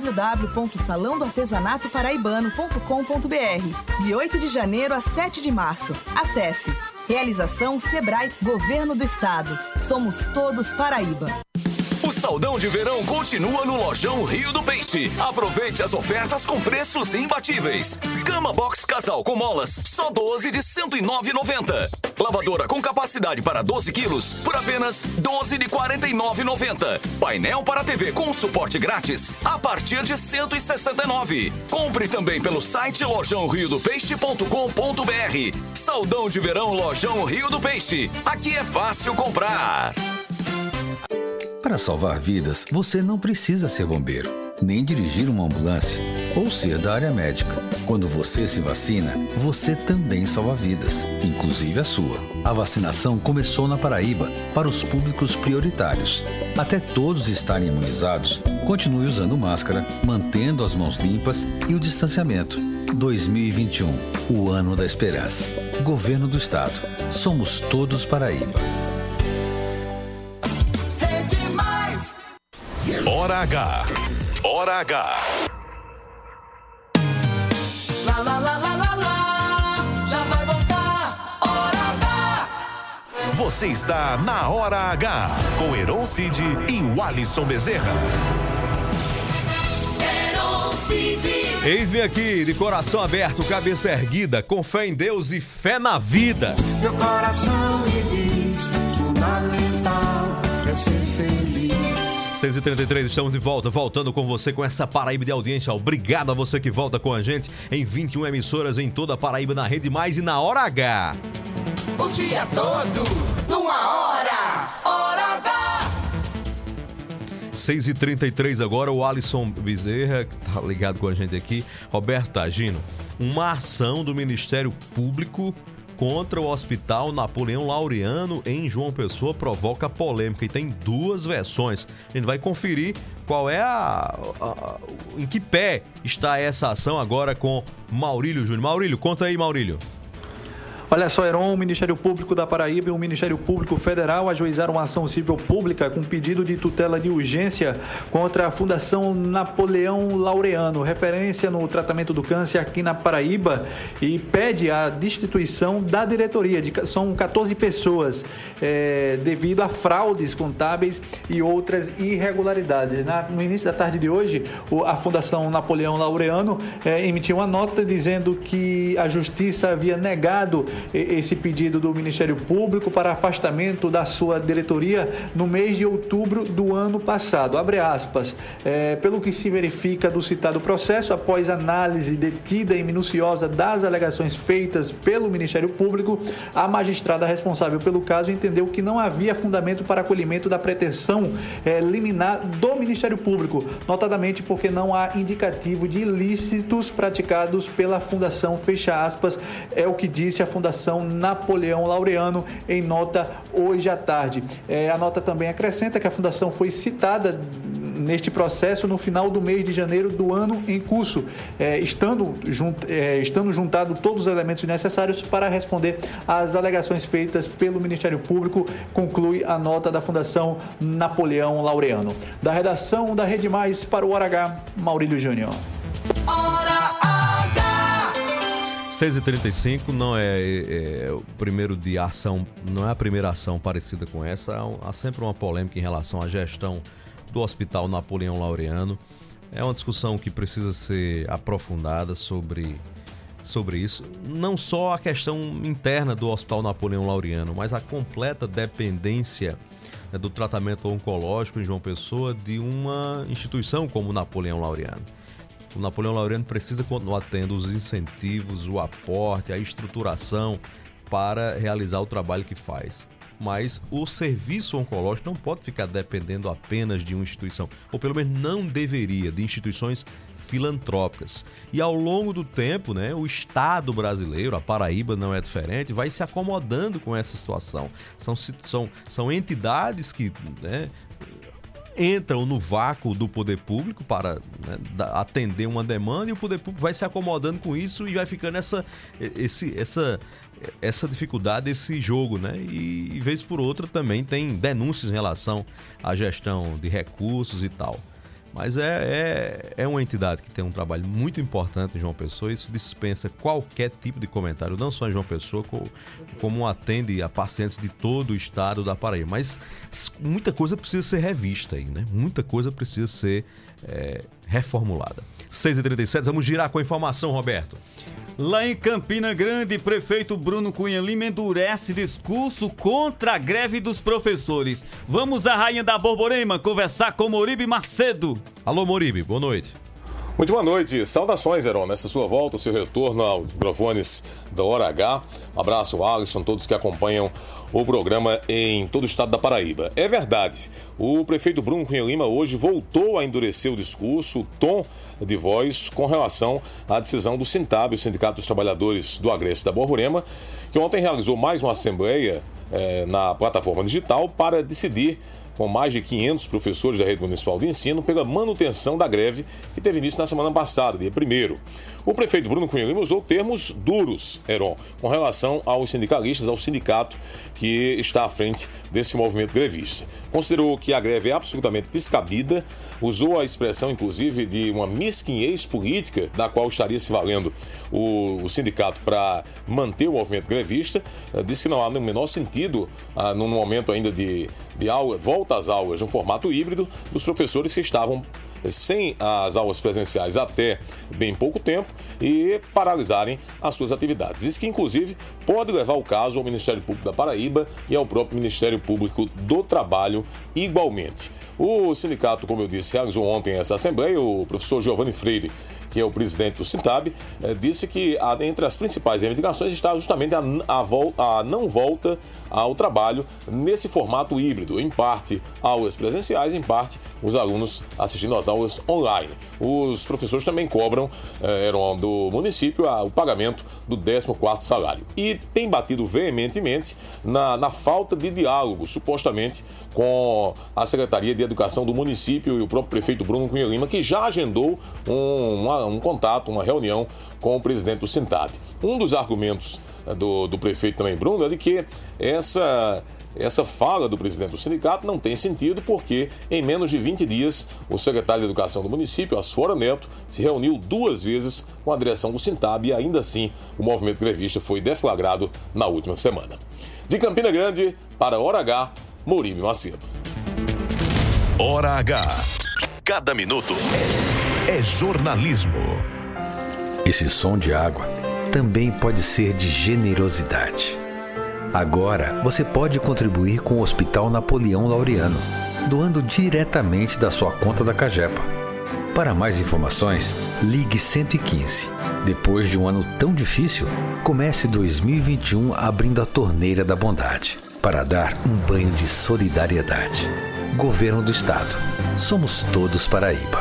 www.salãodoartesanatoparaibano.com.br. De 8 de janeiro a 7 de março. Acesse. Realização Sebrae, Governo do Estado. Somos todos Paraíba. O Saldão de verão continua no Lojão Rio do Peixe. Aproveite as ofertas com preços imbatíveis. Cama box casal com molas, só 12 de R$ 109,90. Lavadora com capacidade para 12 quilos, por apenas 12 de R$ 49,90. Painel para TV com suporte grátis, a partir de R$ 169. Compre também pelo site lojãoriodopeixe.com.br. Saldão de verão Lojão Rio do Peixe. Aqui é fácil comprar. Para salvar vidas, você não precisa ser bombeiro, nem dirigir uma ambulância ou ser da área médica. Quando você se vacina, você também salva vidas, inclusive a sua. A vacinação começou na Paraíba para os públicos prioritários. Até todos estarem imunizados, continue usando máscara, mantendo as mãos limpas e o distanciamento. 2021, o ano da esperança. Governo do Estado. Somos todos Paraíba. Hora H. Hora H. Lá, lá, lá, lá, lá, lá. Já vai voltar. Hora H. Você está na Hora H. Com Heron Cid e o Alisson Bezerra. Heron Cid. Eis-me aqui, de coração aberto, cabeça erguida, com fé em Deus e fé na vida. Meu coração me diz, fundamental é ser feliz. 6h33, estamos de volta, voltando com você com essa Paraíba de audiência. Obrigado a você que volta com a gente em 21 emissoras em toda a Paraíba, na Rede Mais e na Hora H. O dia todo, numa hora, Hora H. 6h33 agora, o Alisson Bezerra, que tá ligado com a gente aqui. Roberto Tagino, uma ação do Ministério Público contra o Hospital Napoleão Laureano em João Pessoa provoca polêmica e tem duas versões. A gente vai conferir qual é em que pé está essa ação agora com Maurílio Júnior. Maurílio, conta aí, Maurílio. Olha só, Heron, o Ministério Público da Paraíba e o Ministério Público Federal ajuizaram uma ação civil pública com pedido de tutela de urgência contra a Fundação Napoleão Laureano, referência no tratamento do câncer aqui na Paraíba, e pede a destituição da diretoria. São 14 pessoas devido a fraudes contábeis e outras irregularidades. No início da tarde de hoje, a Fundação Napoleão Laureano emitiu uma nota dizendo que a Justiça havia negado esse pedido do Ministério Público para afastamento da sua diretoria no mês de outubro do ano passado. Abre aspas. Pelo que se verifica do citado processo, após análise detida e minuciosa das alegações feitas pelo Ministério Público, a magistrada responsável pelo caso entendeu que não havia fundamento para acolhimento da pretensão liminar do Ministério Público, notadamente porque não há indicativo de ilícitos praticados pela Fundação, fecha aspas, é o que disse a Fundação Napoleão Laureano em nota hoje à tarde. A nota também acrescenta que a Fundação foi citada neste processo no final do mês de janeiro do ano em curso, estando juntado todos os elementos necessários para responder às alegações feitas pelo Ministério Público, conclui a nota da Fundação Napoleão Laureano. Da redação da Rede Mais para o Hora H, Maurílio Júnior. 6h35 não é o primeiro de ação, não é a primeira ação parecida com essa. Há sempre uma polêmica em relação à gestão do Hospital Napoleão Laureano. É uma discussão que precisa ser aprofundada sobre isso. Não só a questão interna do Hospital Napoleão Laureano, mas a completa dependência do tratamento oncológico em João Pessoa de uma instituição como o Napoleão Laureano. O Napoleão Laureano precisa continuar tendo os incentivos, o aporte, a estruturação para realizar o trabalho que faz. Mas o serviço oncológico não pode ficar dependendo apenas de uma instituição, ou pelo menos não deveria, de instituições filantrópicas. E ao longo do tempo, o Estado brasileiro, a Paraíba não é diferente, vai se acomodando com essa situação. São entidades que entram no vácuo do poder público para atender uma demanda, e o poder público vai se acomodando com isso e vai ficando essa dificuldade, esse jogo, E vez por outra também tem denúncias em relação à gestão de recursos e tal. Mas é uma entidade que tem um trabalho muito importante em João Pessoa. Isso dispensa qualquer tipo de comentário, não só em João Pessoa, como atende a pacientes de todo o estado da Paraíba. Mas muita coisa precisa ser revista aí, Muita coisa precisa ser reformulada. 6h37, vamos girar com a informação, Roberto. Lá em Campina Grande, prefeito Bruno Cunha Lima endurece discurso contra a greve dos professores. Vamos à Rainha da Borborema conversar com Moribe Macedo. Alô, Moribe, boa noite. Muito boa noite. Saudações, Heron, nessa sua volta, o seu retorno aos microfones da Hora H. Um abraço, Alisson, todos que acompanham o programa em todo o estado da Paraíba. É verdade, o prefeito Bruno Cunha Lima hoje voltou a endurecer o discurso, o tom de voz com relação à decisão do Sintab, o Sindicato dos Trabalhadores do Agreste da Borborema, que ontem realizou mais uma assembleia na plataforma digital para decidir com mais de 500 professores da Rede Municipal de Ensino pela manutenção da greve que teve início na semana passada, dia 1º. O prefeito Bruno Cunha Lima usou termos duros, Heron, com relação aos sindicalistas, ao sindicato que está à frente desse movimento grevista. Considerou que a greve é absolutamente descabida, usou a expressão, inclusive, de uma mesquinhez política, da qual estaria se valendo o sindicato para manter o movimento grevista. Disse que não há no menor sentido, no momento ainda de aula, volta às aulas, no formato híbrido, dos professores que estavam sem as aulas presenciais até bem pouco tempo e paralisarem as suas atividades. Isso que, inclusive, pode levar o caso ao Ministério Público da Paraíba e ao próprio Ministério Público do Trabalho igualmente. O sindicato, como eu disse, realizou ontem essa assembleia. O professor Giovanni Freire, que é o presidente do Sintab, disse que entre as principais reivindicações está justamente a não volta ao trabalho nesse formato híbrido, em parte aulas presenciais, em parte os alunos assistindo às aulas online. Os professores também cobram do município o pagamento do 14º salário. E tem batido veementemente na falta de diálogo, supostamente, com a Secretaria de Educação do município e o próprio prefeito Bruno Cunha Lima, que já agendou uma um contato, uma reunião com o presidente do Sintab. Um dos argumentos do prefeito também, Bruno, é de que essa fala do presidente do sindicato não tem sentido porque, em menos de 20 dias, o secretário de Educação do município, Asfora Neto, se reuniu 2 vezes com a direção do Sintab e, ainda assim, o movimento grevista foi deflagrado na última semana. De Campina Grande, para Hora H, Mouribe Macedo. Hora H. Cada minuto é jornalismo. Esse som de água também pode ser de generosidade. Agora, você pode contribuir com o Hospital Napoleão Laureano, doando diretamente da sua conta da Cagepa. Para mais informações, ligue 115. Depois de um ano tão difícil, comece 2021 abrindo a torneira da bondade, para dar um banho de solidariedade. Governo do Estado. Somos todos Paraíba.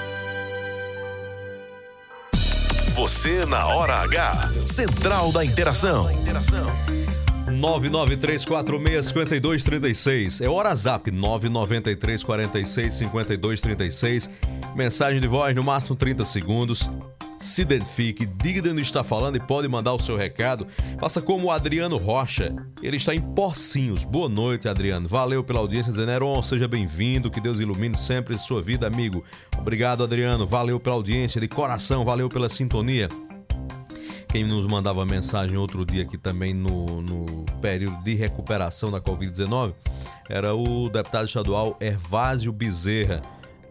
Você na Hora H. Central da Interação. 993465236. É Hora Zap 993465236. Mensagem de voz no máximo 30 segundos. Se identifique, diga de onde está falando e pode mandar o seu recado. Faça como o Adriano Rocha. Ele está em Pocinhos. Boa noite, Adriano. Valeu pela audiência. Zeneron, seja bem-vindo. Que Deus ilumine sempre sua vida, amigo. Obrigado, Adriano. Valeu pela audiência de coração. Valeu pela sintonia. Quem nos mandava mensagem outro dia aqui também no período de recuperação da Covid-19 era o deputado estadual Hervásio Bezerra,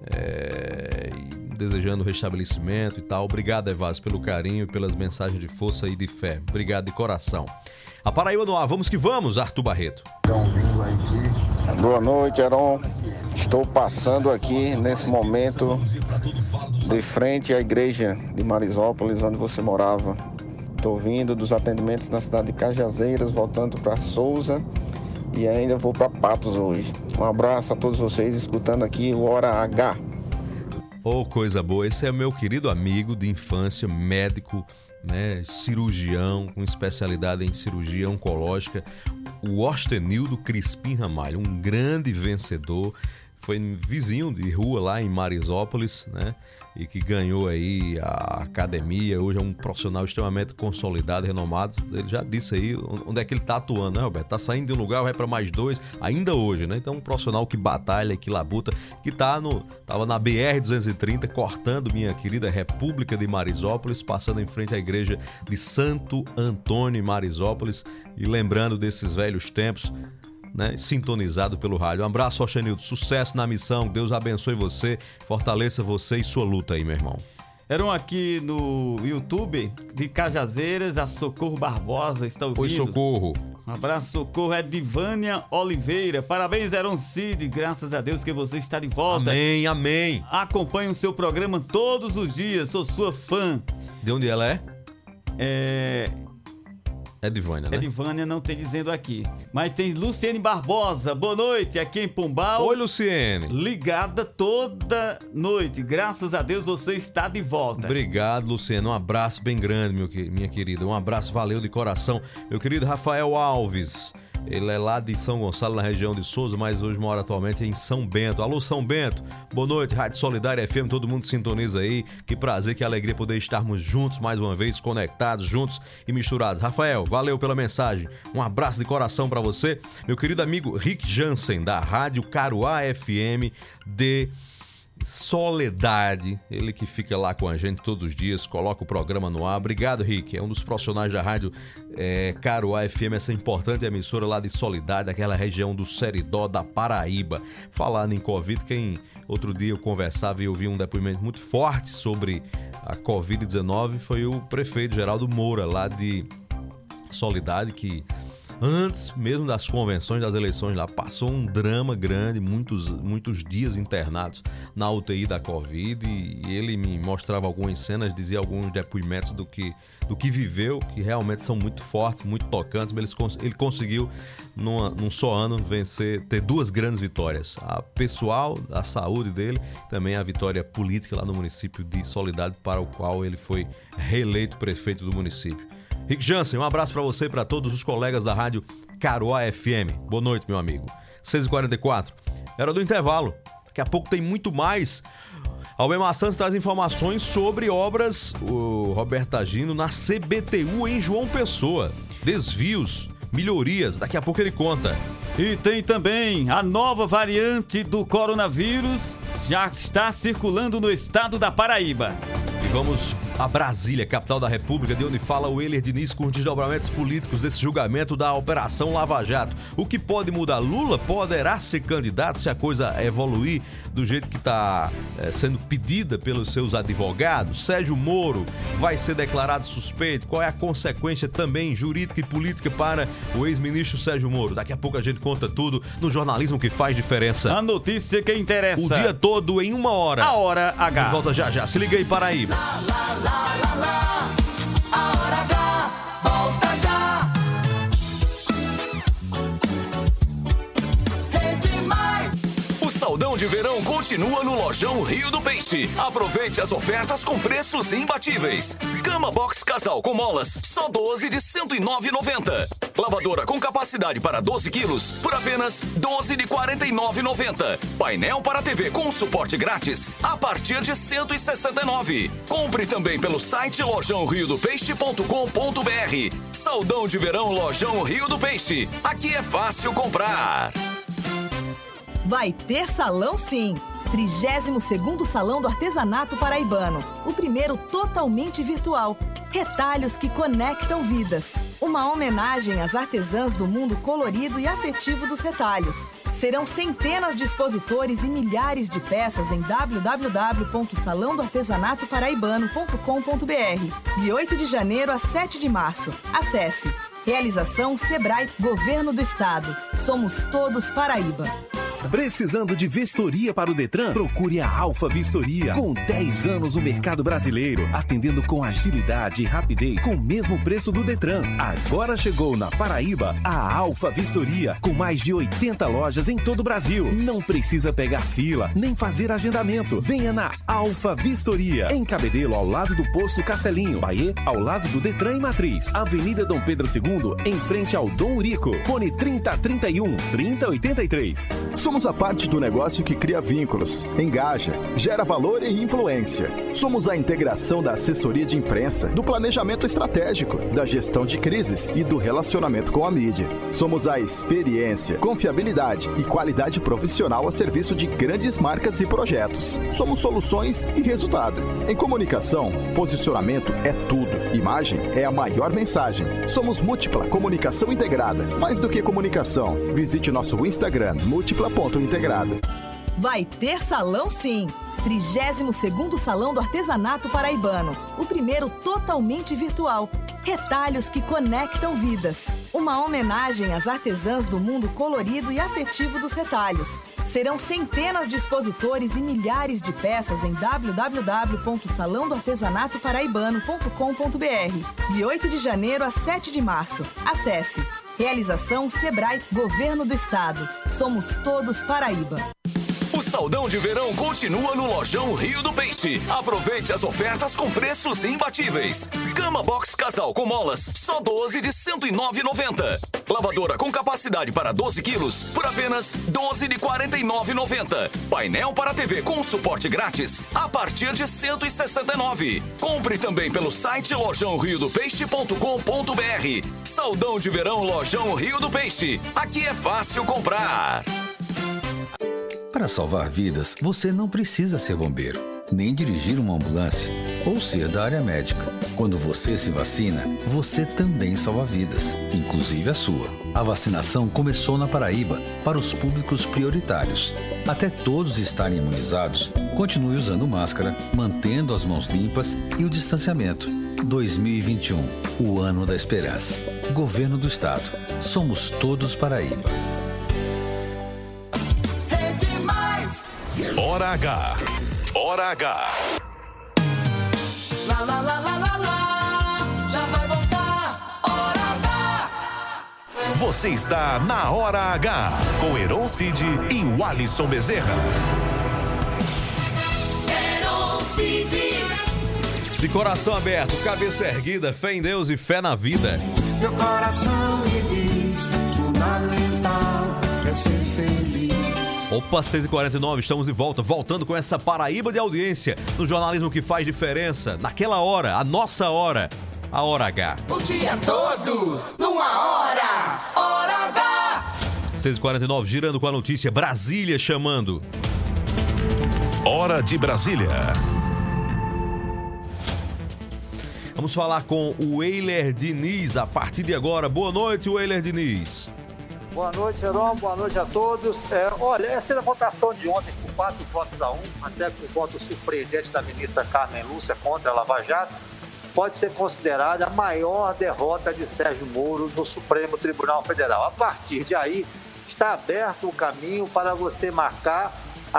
desejando restabelecimento e tal. Obrigado, Hervásio, pelo carinho e pelas mensagens de força e de fé. Obrigado de coração. A Paraíba no ar, vamos que vamos, Arthur Barreto. Boa noite, Heron. Estou passando aqui nesse momento de frente à igreja de Marisópolis, onde você morava. Estou vindo dos atendimentos na cidade de Cajazeiras, voltando para Souza e ainda vou para Patos hoje. Um abraço a todos vocês, escutando aqui o Hora H. Oh, coisa boa. Esse é meu querido amigo de infância, médico, né, cirurgião, com especialidade em cirurgia oncológica, o Ostenildo Crispim Ramalho, um grande vencedor. Foi vizinho de rua lá em Marisópolis, né? E que ganhou aí a academia. Hoje é um profissional extremamente consolidado, renomado. Ele já disse aí onde é que ele tá atuando, né, Roberto? Tá saindo de um lugar, vai para mais 2, ainda hoje, né? Então, um profissional que batalha, que labuta, que tava na BR-230, cortando minha querida República de Marisópolis, passando em frente à igreja de Santo Antônio em Marisópolis e lembrando desses velhos tempos, né, sintonizado pelo rádio. Um abraço, Oxenildo. Sucesso na missão. Deus abençoe você, fortaleça você e sua luta aí, meu irmão. Eram aqui no YouTube de Cajazeiras, a Socorro Barbosa está ouvindo. Oi, Socorro. Um abraço, Socorro. É Divânia Oliveira. Parabéns, Heron Cid. Graças a Deus que você está de volta. Amém, amém. Acompanho o seu programa todos os dias. Sou sua fã. De onde ela é? É Divânia, né? É Divânia, não tem dizendo aqui. Mas tem Luciene Barbosa. Boa noite, aqui em Pombal. Oi, Luciene. Ligada toda noite. Graças a Deus você está de volta. Obrigado, Luciene. Um abraço bem grande, minha querida. Um abraço, valeu de coração. Meu querido Rafael Alves. Ele é lá de São Gonçalo, na região de Souza, mas hoje mora atualmente em São Bento. Alô, São Bento. Boa noite, Rádio Solidária FM, todo mundo sintoniza aí. Que prazer, que alegria poder estarmos juntos mais uma vez, conectados, juntos e misturados. Rafael, valeu pela mensagem. Um abraço de coração pra você. Meu querido amigo Rick Jansen, da Rádio Caruá FM de Soledade, ele que fica lá com a gente todos os dias, coloca o programa no ar. Obrigado, Rick, é um dos profissionais da rádio Caruá FM, essa importante emissora lá de Soledade, daquela região do Seridó, da Paraíba. Falando em Covid, outro dia eu conversava e ouvi um depoimento muito forte sobre a Covid-19, foi o prefeito Geraldo Moura, lá de Soledade, que antes mesmo das convenções, das eleições lá, passou um drama grande, muitos dias internados na UTI da Covid, e ele me mostrava algumas cenas, dizia alguns depoimentos do que viveu, que realmente são muito fortes, muito tocantes, mas ele conseguiu num só ano ter 2 grandes vitórias, a pessoal, a saúde dele, também a vitória política lá no município de Soledade, para o qual ele foi reeleito prefeito do município. Rick Jansen, um abraço para você e para todos os colegas da Rádio Caruá FM. Boa noite, meu amigo. 6h44. Era do intervalo. Daqui a pouco tem muito mais. Albemar Santos traz informações sobre obras, o Roberto Agino, na CBTU em João Pessoa. Desvios, melhorias, daqui a pouco ele conta. E tem também a nova variante do coronavírus, já está circulando no estado da Paraíba. E vamos a Brasília, capital da República, de onde fala o Euler Diniz com os desdobramentos políticos desse julgamento da Operação Lava Jato. O que pode mudar? Lula poderá ser candidato se a coisa evoluir do jeito que está sendo pedida pelos seus advogados? Sérgio Moro vai ser declarado suspeito? Qual é a consequência também jurídica e política para o ex-ministro Sérgio Moro? Daqui a pouco a gente conta tudo no jornalismo que faz diferença. A notícia que interessa. O dia todo em 1 hora. A Hora H. Volta já já. Se liga aí, Paraíba. A Hora H, volta já. Rede Mais. O Saldão de Verão continua no Lojão Rio do Peixe. Aproveite as ofertas com preços imbatíveis. Cama Box Casal com molas, só 12 de R$ 109,90. Lavadora com capacidade para 12 quilos, por apenas 12 de R$ 49,90. Painel para TV com suporte grátis, a partir de R$ 169. Compre também pelo site lojãoriodopeixe.com.br. Saldão de Verão Lojão Rio do Peixe. Aqui é fácil comprar. Vai ter salão sim! 32º Salão do Artesanato Paraibano. O primeiro totalmente virtual. Retalhos que conectam vidas. Uma homenagem às artesãs do mundo colorido e afetivo dos retalhos. Serão centenas de expositores e milhares de peças em www.salãodoartesanatoparaibano.com.br. De 8 de janeiro a 7 de março. Acesse. Realização Sebrae, Governo do Estado. Somos todos Paraíba. Precisando de vistoria para o Detran? Procure a Alfa Vistoria. Com 10 anos no mercado brasileiro, atendendo com agilidade e rapidez, com o mesmo preço do Detran. Agora chegou na Paraíba a Alfa Vistoria, com mais de 80 lojas em todo o Brasil. Não precisa pegar fila, nem fazer agendamento. Venha na Alfa Vistoria, em Cabedelo, ao lado do posto Castelinho. Bahia, ao lado do Detran e Matriz. Avenida Dom Pedro II, em frente ao Dom Urico. Fone 3031 3083. Somos a parte do negócio que cria vínculos, engaja, gera valor e influência. Somos a integração da assessoria de imprensa, do planejamento estratégico, da gestão de crises e do relacionamento com a mídia. Somos a experiência, confiabilidade e qualidade profissional a serviço de grandes marcas e projetos. Somos soluções e resultado. Em comunicação, posicionamento é tudo. Imagem é a maior mensagem. Somos Múltipla Comunicação Integrada. Mais do que comunicação, visite nosso Instagram, múltipla.integrada. Vai ter salão sim! 32º Salão do Artesanato Paraibano. O primeiro totalmente virtual. Retalhos que conectam vidas. Uma homenagem às artesãs do mundo colorido e afetivo dos retalhos. Serão centenas de expositores e milhares de peças em www.salãodoartesanatoparaibano.com.br. De 8 de janeiro a 7 de março. Acesse. Realização Sebrae, Governo do Estado. Somos todos Paraíba. O Saldão de Verão continua no Lojão Rio do Peixe. Aproveite as ofertas com preços imbatíveis. Cama Box Casal com molas, só 12 de R$ 109,90. Lavadora com capacidade para 12 quilos, por apenas 12 de R$ 49,90. Painel para TV com suporte grátis, a partir de R$ 169. Compre também pelo site lojãoriodopeixe.com.br. Saldão de Verão Lojão Rio do Peixe. Aqui é fácil comprar. Para salvar vidas, você não precisa ser bombeiro, nem dirigir uma ambulância ou ser da área médica. Quando você se vacina, você também salva vidas, inclusive a sua. A vacinação começou na Paraíba para os públicos prioritários. Até todos estarem imunizados, continue usando máscara, mantendo as mãos limpas e o distanciamento. 2021, o ano da esperança. Governo do Estado. Somos todos Paraíba. Hora H. Hora H. Lá, lá, lá, lá, lá, lá. Já vai voltar. Hora H. Você está na Hora H. Com Heron Cid e o Alisson Bezerra. Heron Cid. De coração aberto, cabeça erguida, fé em Deus e fé na vida. Meu coração me diz, fundamental é ser feliz. Opa, 6h49, estamos de volta, voltando com essa Paraíba de audiência, no jornalismo que faz diferença, naquela hora, a nossa hora, a Hora H. O dia todo, numa hora, Hora H. 6h49, girando com a notícia, Brasília chamando. Hora de Brasília. Vamos falar com o Weiler Diniz a partir de agora. Boa noite, Weiler Diniz. Boa noite, Heron. Boa noite a todos. Olha, essa é a votação de ontem por 4 votos a 1, até com o voto surpreendente da ministra Carmen Lúcia contra a Lava Jato, pode ser considerada a maior derrota de Sérgio Moro no Supremo Tribunal Federal. A partir de aí, está aberto o caminho para você marcar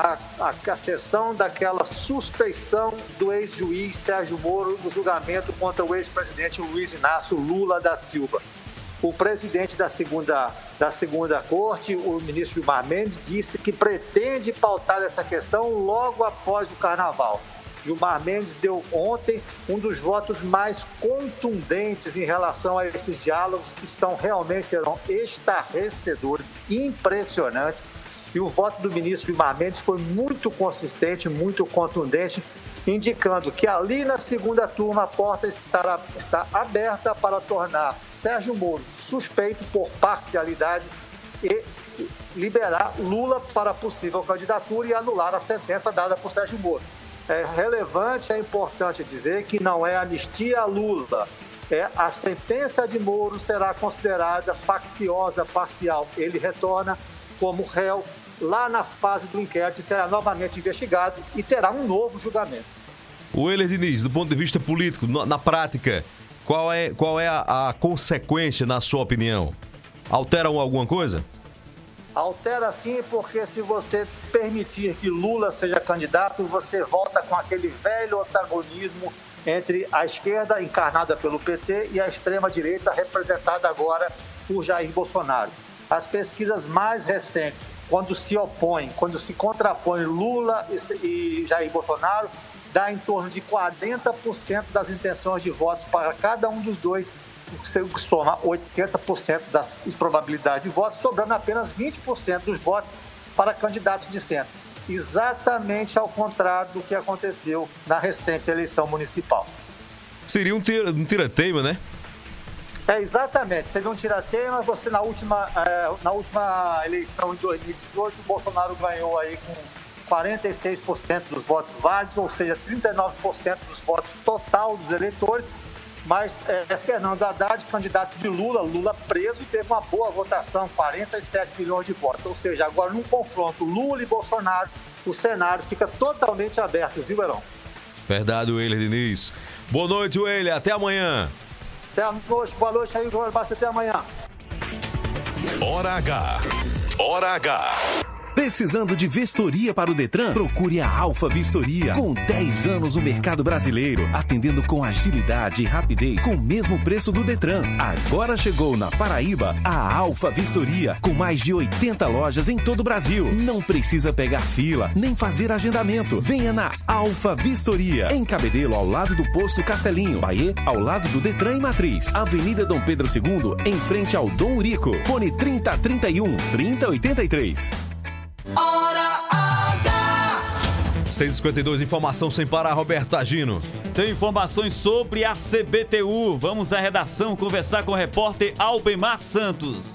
a sessão daquela suspeição do ex-juiz Sérgio Moro no julgamento contra o ex-presidente Luiz Inácio Lula da Silva. O presidente da segunda corte, o ministro Gilmar Mendes, disse que pretende pautar essa questão logo após o carnaval. Gilmar Mendes deu ontem um dos votos mais contundentes em relação a esses diálogos que são realmente estarrecedores, impressionantes. E o voto do ministro Gilmar Mendes foi muito consistente, muito contundente, indicando que ali na segunda turma a porta está aberta para tornar Sérgio Moro suspeito por parcialidade e liberar Lula para possível candidatura e anular a sentença dada por Sérgio Moro. É relevante, é importante dizer que não é anistia a Lula, a sentença de Moro será considerada facciosa, parcial. Ele retorna como réu lá na fase do inquérito, será novamente investigado e terá um novo julgamento. O Weiler Diniz, do ponto de vista político, na prática, qual é a consequência, na sua opinião? Altera alguma coisa? Altera sim, porque se você permitir que Lula seja candidato, você volta com aquele velho antagonismo entre a esquerda, encarnada pelo PT, e a extrema-direita, representada agora por Jair Bolsonaro. As pesquisas mais recentes, quando se contrapõem Lula e Jair Bolsonaro, dá em torno de 40% das intenções de votos para cada um dos dois, o que soma 80% das probabilidades de votos, sobrando apenas 20% dos votos para candidatos de centro. Exatamente ao contrário do que aconteceu na recente eleição municipal. Seria um tirateima, né? Exatamente, seria um tirateima. Você na última eleição de 2018, o Bolsonaro ganhou aí com 46% dos votos válidos, ou seja, 39% dos votos total dos eleitores, mas Fernando Haddad, candidato de Lula preso, teve uma boa votação, 47 milhões de votos, ou seja, agora num confronto Lula e Bolsonaro, o cenário fica totalmente aberto, viu, Heron? Verdade, Weiler Diniz. Boa noite, Weiler, até amanhã. Até a noite, boa noite aí, João Basta, até amanhã. Hora H. Hora H. Precisando de vistoria para o Detran? Procure a Alfa Vistoria. Com 10 anos no mercado brasileiro, atendendo com agilidade e rapidez, com o mesmo preço do Detran. Agora chegou na Paraíba a Alfa Vistoria, com mais de 80 lojas em todo o Brasil. Não precisa pegar fila, nem fazer agendamento. Venha na Alfa Vistoria, em Cabedelo, ao lado do posto Castelinho. Bahia, ao lado do Detran e Matriz. Avenida Dom Pedro II, em frente ao Dom Urico. Fone 3031 3083. Hora H. 6h52, informação sem parar, Roberto Tagino. Tem informações sobre a CBTU. Vamos à redação conversar com o repórter Albemar Santos.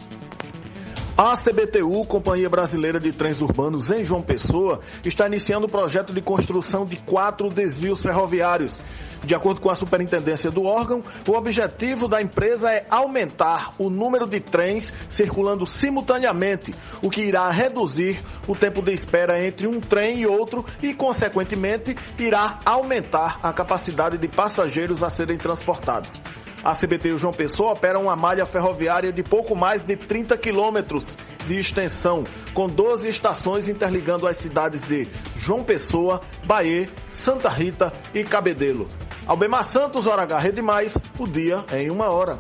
A CBTU, Companhia Brasileira de Trens Urbanos em João Pessoa, está iniciando o projeto de construção de 4 desvios ferroviários. De acordo com a superintendência do órgão, o objetivo da empresa é aumentar o número de trens circulando simultaneamente, o que irá reduzir o tempo de espera entre um trem e outro e, consequentemente, irá aumentar a capacidade de passageiros a serem transportados. A CBTU João Pessoa opera uma malha ferroviária de pouco mais de 30 quilômetros de extensão, com 12 estações interligando as cidades de João Pessoa, Bahia, Santa Rita e Cabedelo. Albemar Santos, Hora H, Rede Mais, o dia em 1 hora.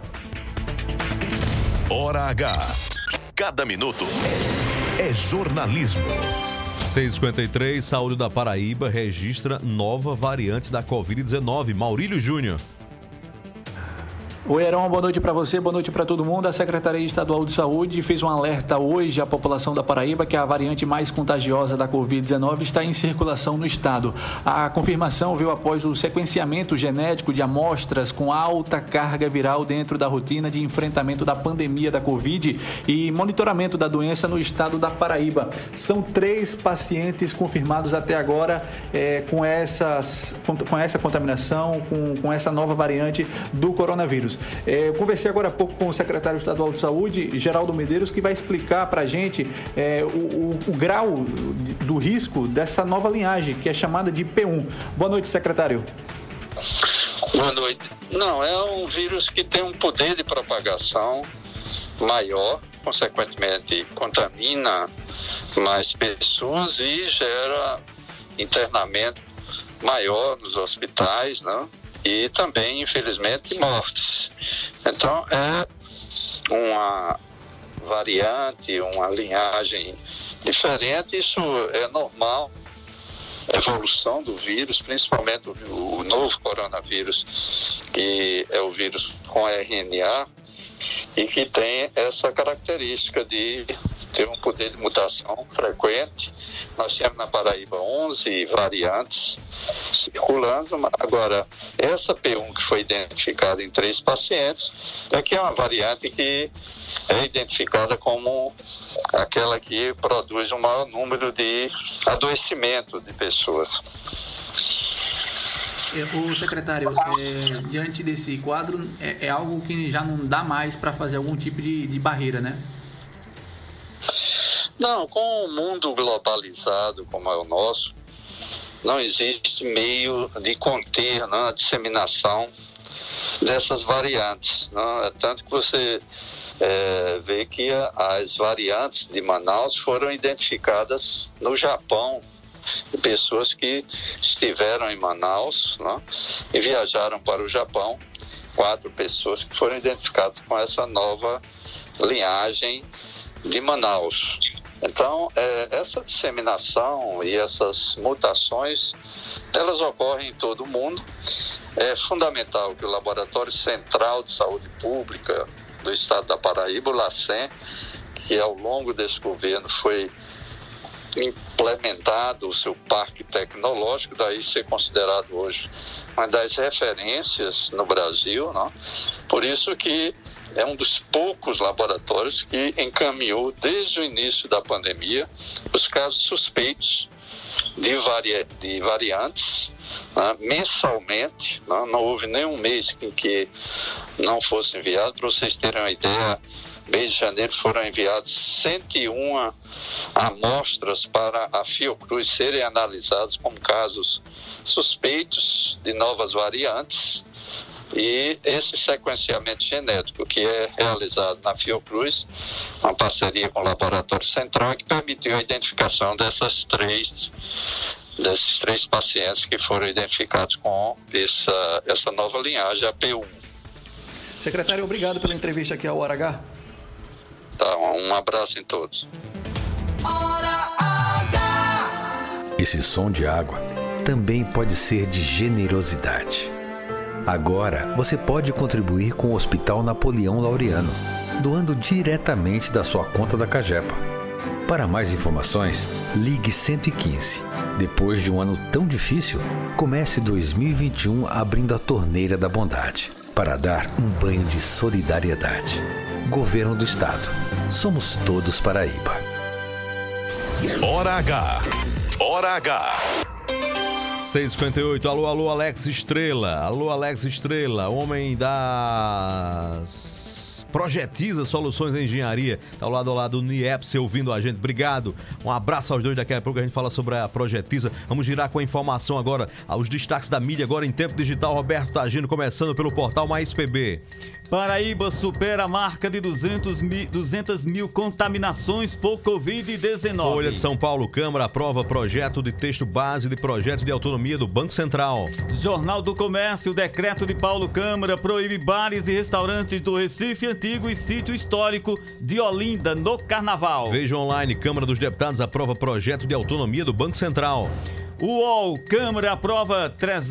Hora H. Cada minuto é jornalismo. 6h53, Saúde da Paraíba registra nova variante da Covid-19. Maurílio Júnior. Oi, Heron, boa noite para você, boa noite para todo mundo. A Secretaria Estadual de Saúde fez um alerta hoje à população da Paraíba que a variante mais contagiosa da Covid-19 está em circulação no estado. A confirmação veio após o sequenciamento genético de amostras com alta carga viral dentro da rotina de enfrentamento da pandemia da Covid e monitoramento da doença no estado da Paraíba. São 3 pacientes confirmados até agora com essa contaminação, com essa nova variante do coronavírus. Eu conversei agora há pouco com o secretário estadual de saúde, Geraldo Medeiros, que vai explicar para a gente o grau do risco dessa nova linhagem, que é chamada de P1. Boa noite, secretário. Boa noite. Não, é um vírus que tem um poder de propagação maior, consequentemente contamina mais pessoas e gera internamento maior nos hospitais, né? E também, infelizmente, mortes. Então, é uma variante, uma linhagem diferente. Isso é normal, a evolução do vírus, principalmente o novo coronavírus, que é o vírus com RNA, e que tem essa característica de ter um poder de mutação frequente. Nós temos na Paraíba 11 variantes circulando. Agora, essa P1 que foi identificada em 3 pacientes, é que é uma variante que é identificada como aquela que produz um maior número de adoecimento de pessoas. O secretário, diante desse quadro, é algo que já não dá mais para fazer algum tipo de barreira, né? Não, com um mundo globalizado como é o nosso, não existe meio de conter, né, a disseminação dessas variantes. Né? Tanto que você vê que as variantes de Manaus foram identificadas no Japão, de pessoas que estiveram em Manaus, né, e viajaram para o Japão, 4 pessoas que foram identificadas com essa nova linhagem de Manaus. Então, essa disseminação e essas mutações, elas ocorrem em todo o mundo. É fundamental que o Laboratório Central de Saúde Pública do Estado da Paraíba, o LACEN, que ao longo desse governo foi implementado o seu parque tecnológico, daí ser considerado hoje uma das referências no Brasil, né? Por isso que é um dos poucos laboratórios que encaminhou desde o início da pandemia os casos suspeitos de variantes, né, mensalmente, né? Não houve nenhum mês em que não fosse enviado. Para vocês terem uma ideia, mês de janeiro foram enviadas 101 amostras para a Fiocruz serem analisadas como casos suspeitos de novas variantes. E esse sequenciamento genético que é realizado na Fiocruz, uma parceria com o Laboratório Central, que permitiu a identificação desses três pacientes que foram identificados com essa nova linhagem, a P1. Secretário, obrigado pela entrevista aqui ao Hora H. Tá, um abraço em todos. Esse som de água também pode ser de generosidade. Agora, você pode contribuir com o Hospital Napoleão Laureano, doando diretamente da sua conta da Cagepa. Para mais informações, ligue 115. Depois de um ano tão difícil, comece 2021 abrindo a torneira da bondade, para dar um banho de solidariedade. Governo do Estado. Somos todos Paraíba. Hora H. Hora H. 6h58, alô, Alex Estrela. Alô, Alex Estrela, homem das Projetiza Soluções em Engenharia. Tá ao lado do NIEPS ouvindo a gente. Obrigado. Um abraço aos dois. Daqui a pouco a gente fala sobre a Projetiza. Vamos girar com a informação agora. Os destaques da mídia agora em tempo digital. Roberto Tagino, começando pelo portal Mais PB. Paraíba supera a marca de 200 mil contaminações por Covid-19. Folha de São Paulo, Câmara aprova projeto de texto base de projeto de autonomia do Banco Central. Jornal do Comércio, o decreto de Paulo Câmara proíbe bares e restaurantes do Recife Antigo e sítio histórico de Olinda no Carnaval. Veja online, Câmara dos Deputados aprova projeto de autonomia do Banco Central. O UOL, Câmara aprova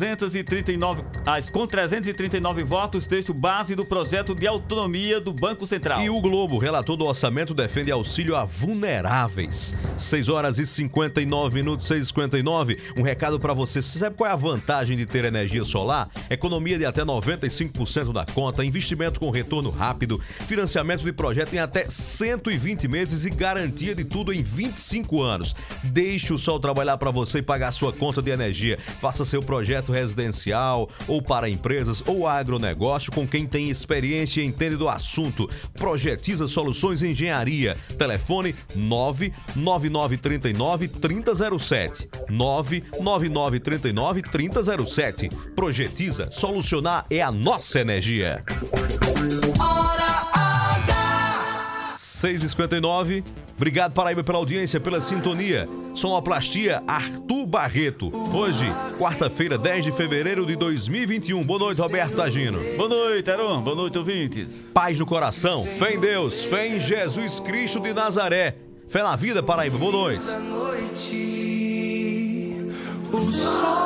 com 339 votos, texto base do projeto de autonomia do Banco Central. E o Globo, relator do orçamento, defende auxílio a vulneráveis. 6h59, 6h59. Um recado para você. Você sabe qual é a vantagem de ter energia solar? Economia de até 95% da conta, investimento com retorno rápido, financiamento de projeto em até 120 meses e garantia de tudo em 25 anos. Deixe o sol trabalhar para você e pagar sua conta de energia. Faça seu projeto residencial ou para empresas ou agronegócio com quem tem experiência e entende do assunto. Projetiza Soluções em Engenharia. Telefone 99939-3007. 99939-3007. Projetiza. Solucionar é a nossa energia. Hora H. 6h59. Obrigado, Paraíba, pela audiência, pela sintonia. Sonoplastia Arthur Barreto. Hoje, quarta-feira, 10 de fevereiro de 2021. Boa noite, Roberto Tagino. Boa noite, Aron. Boa noite, ouvintes. Paz no coração, fé em Deus, fé em Jesus Cristo de Nazaré. Fé na vida, Paraíba. Boa noite. O sol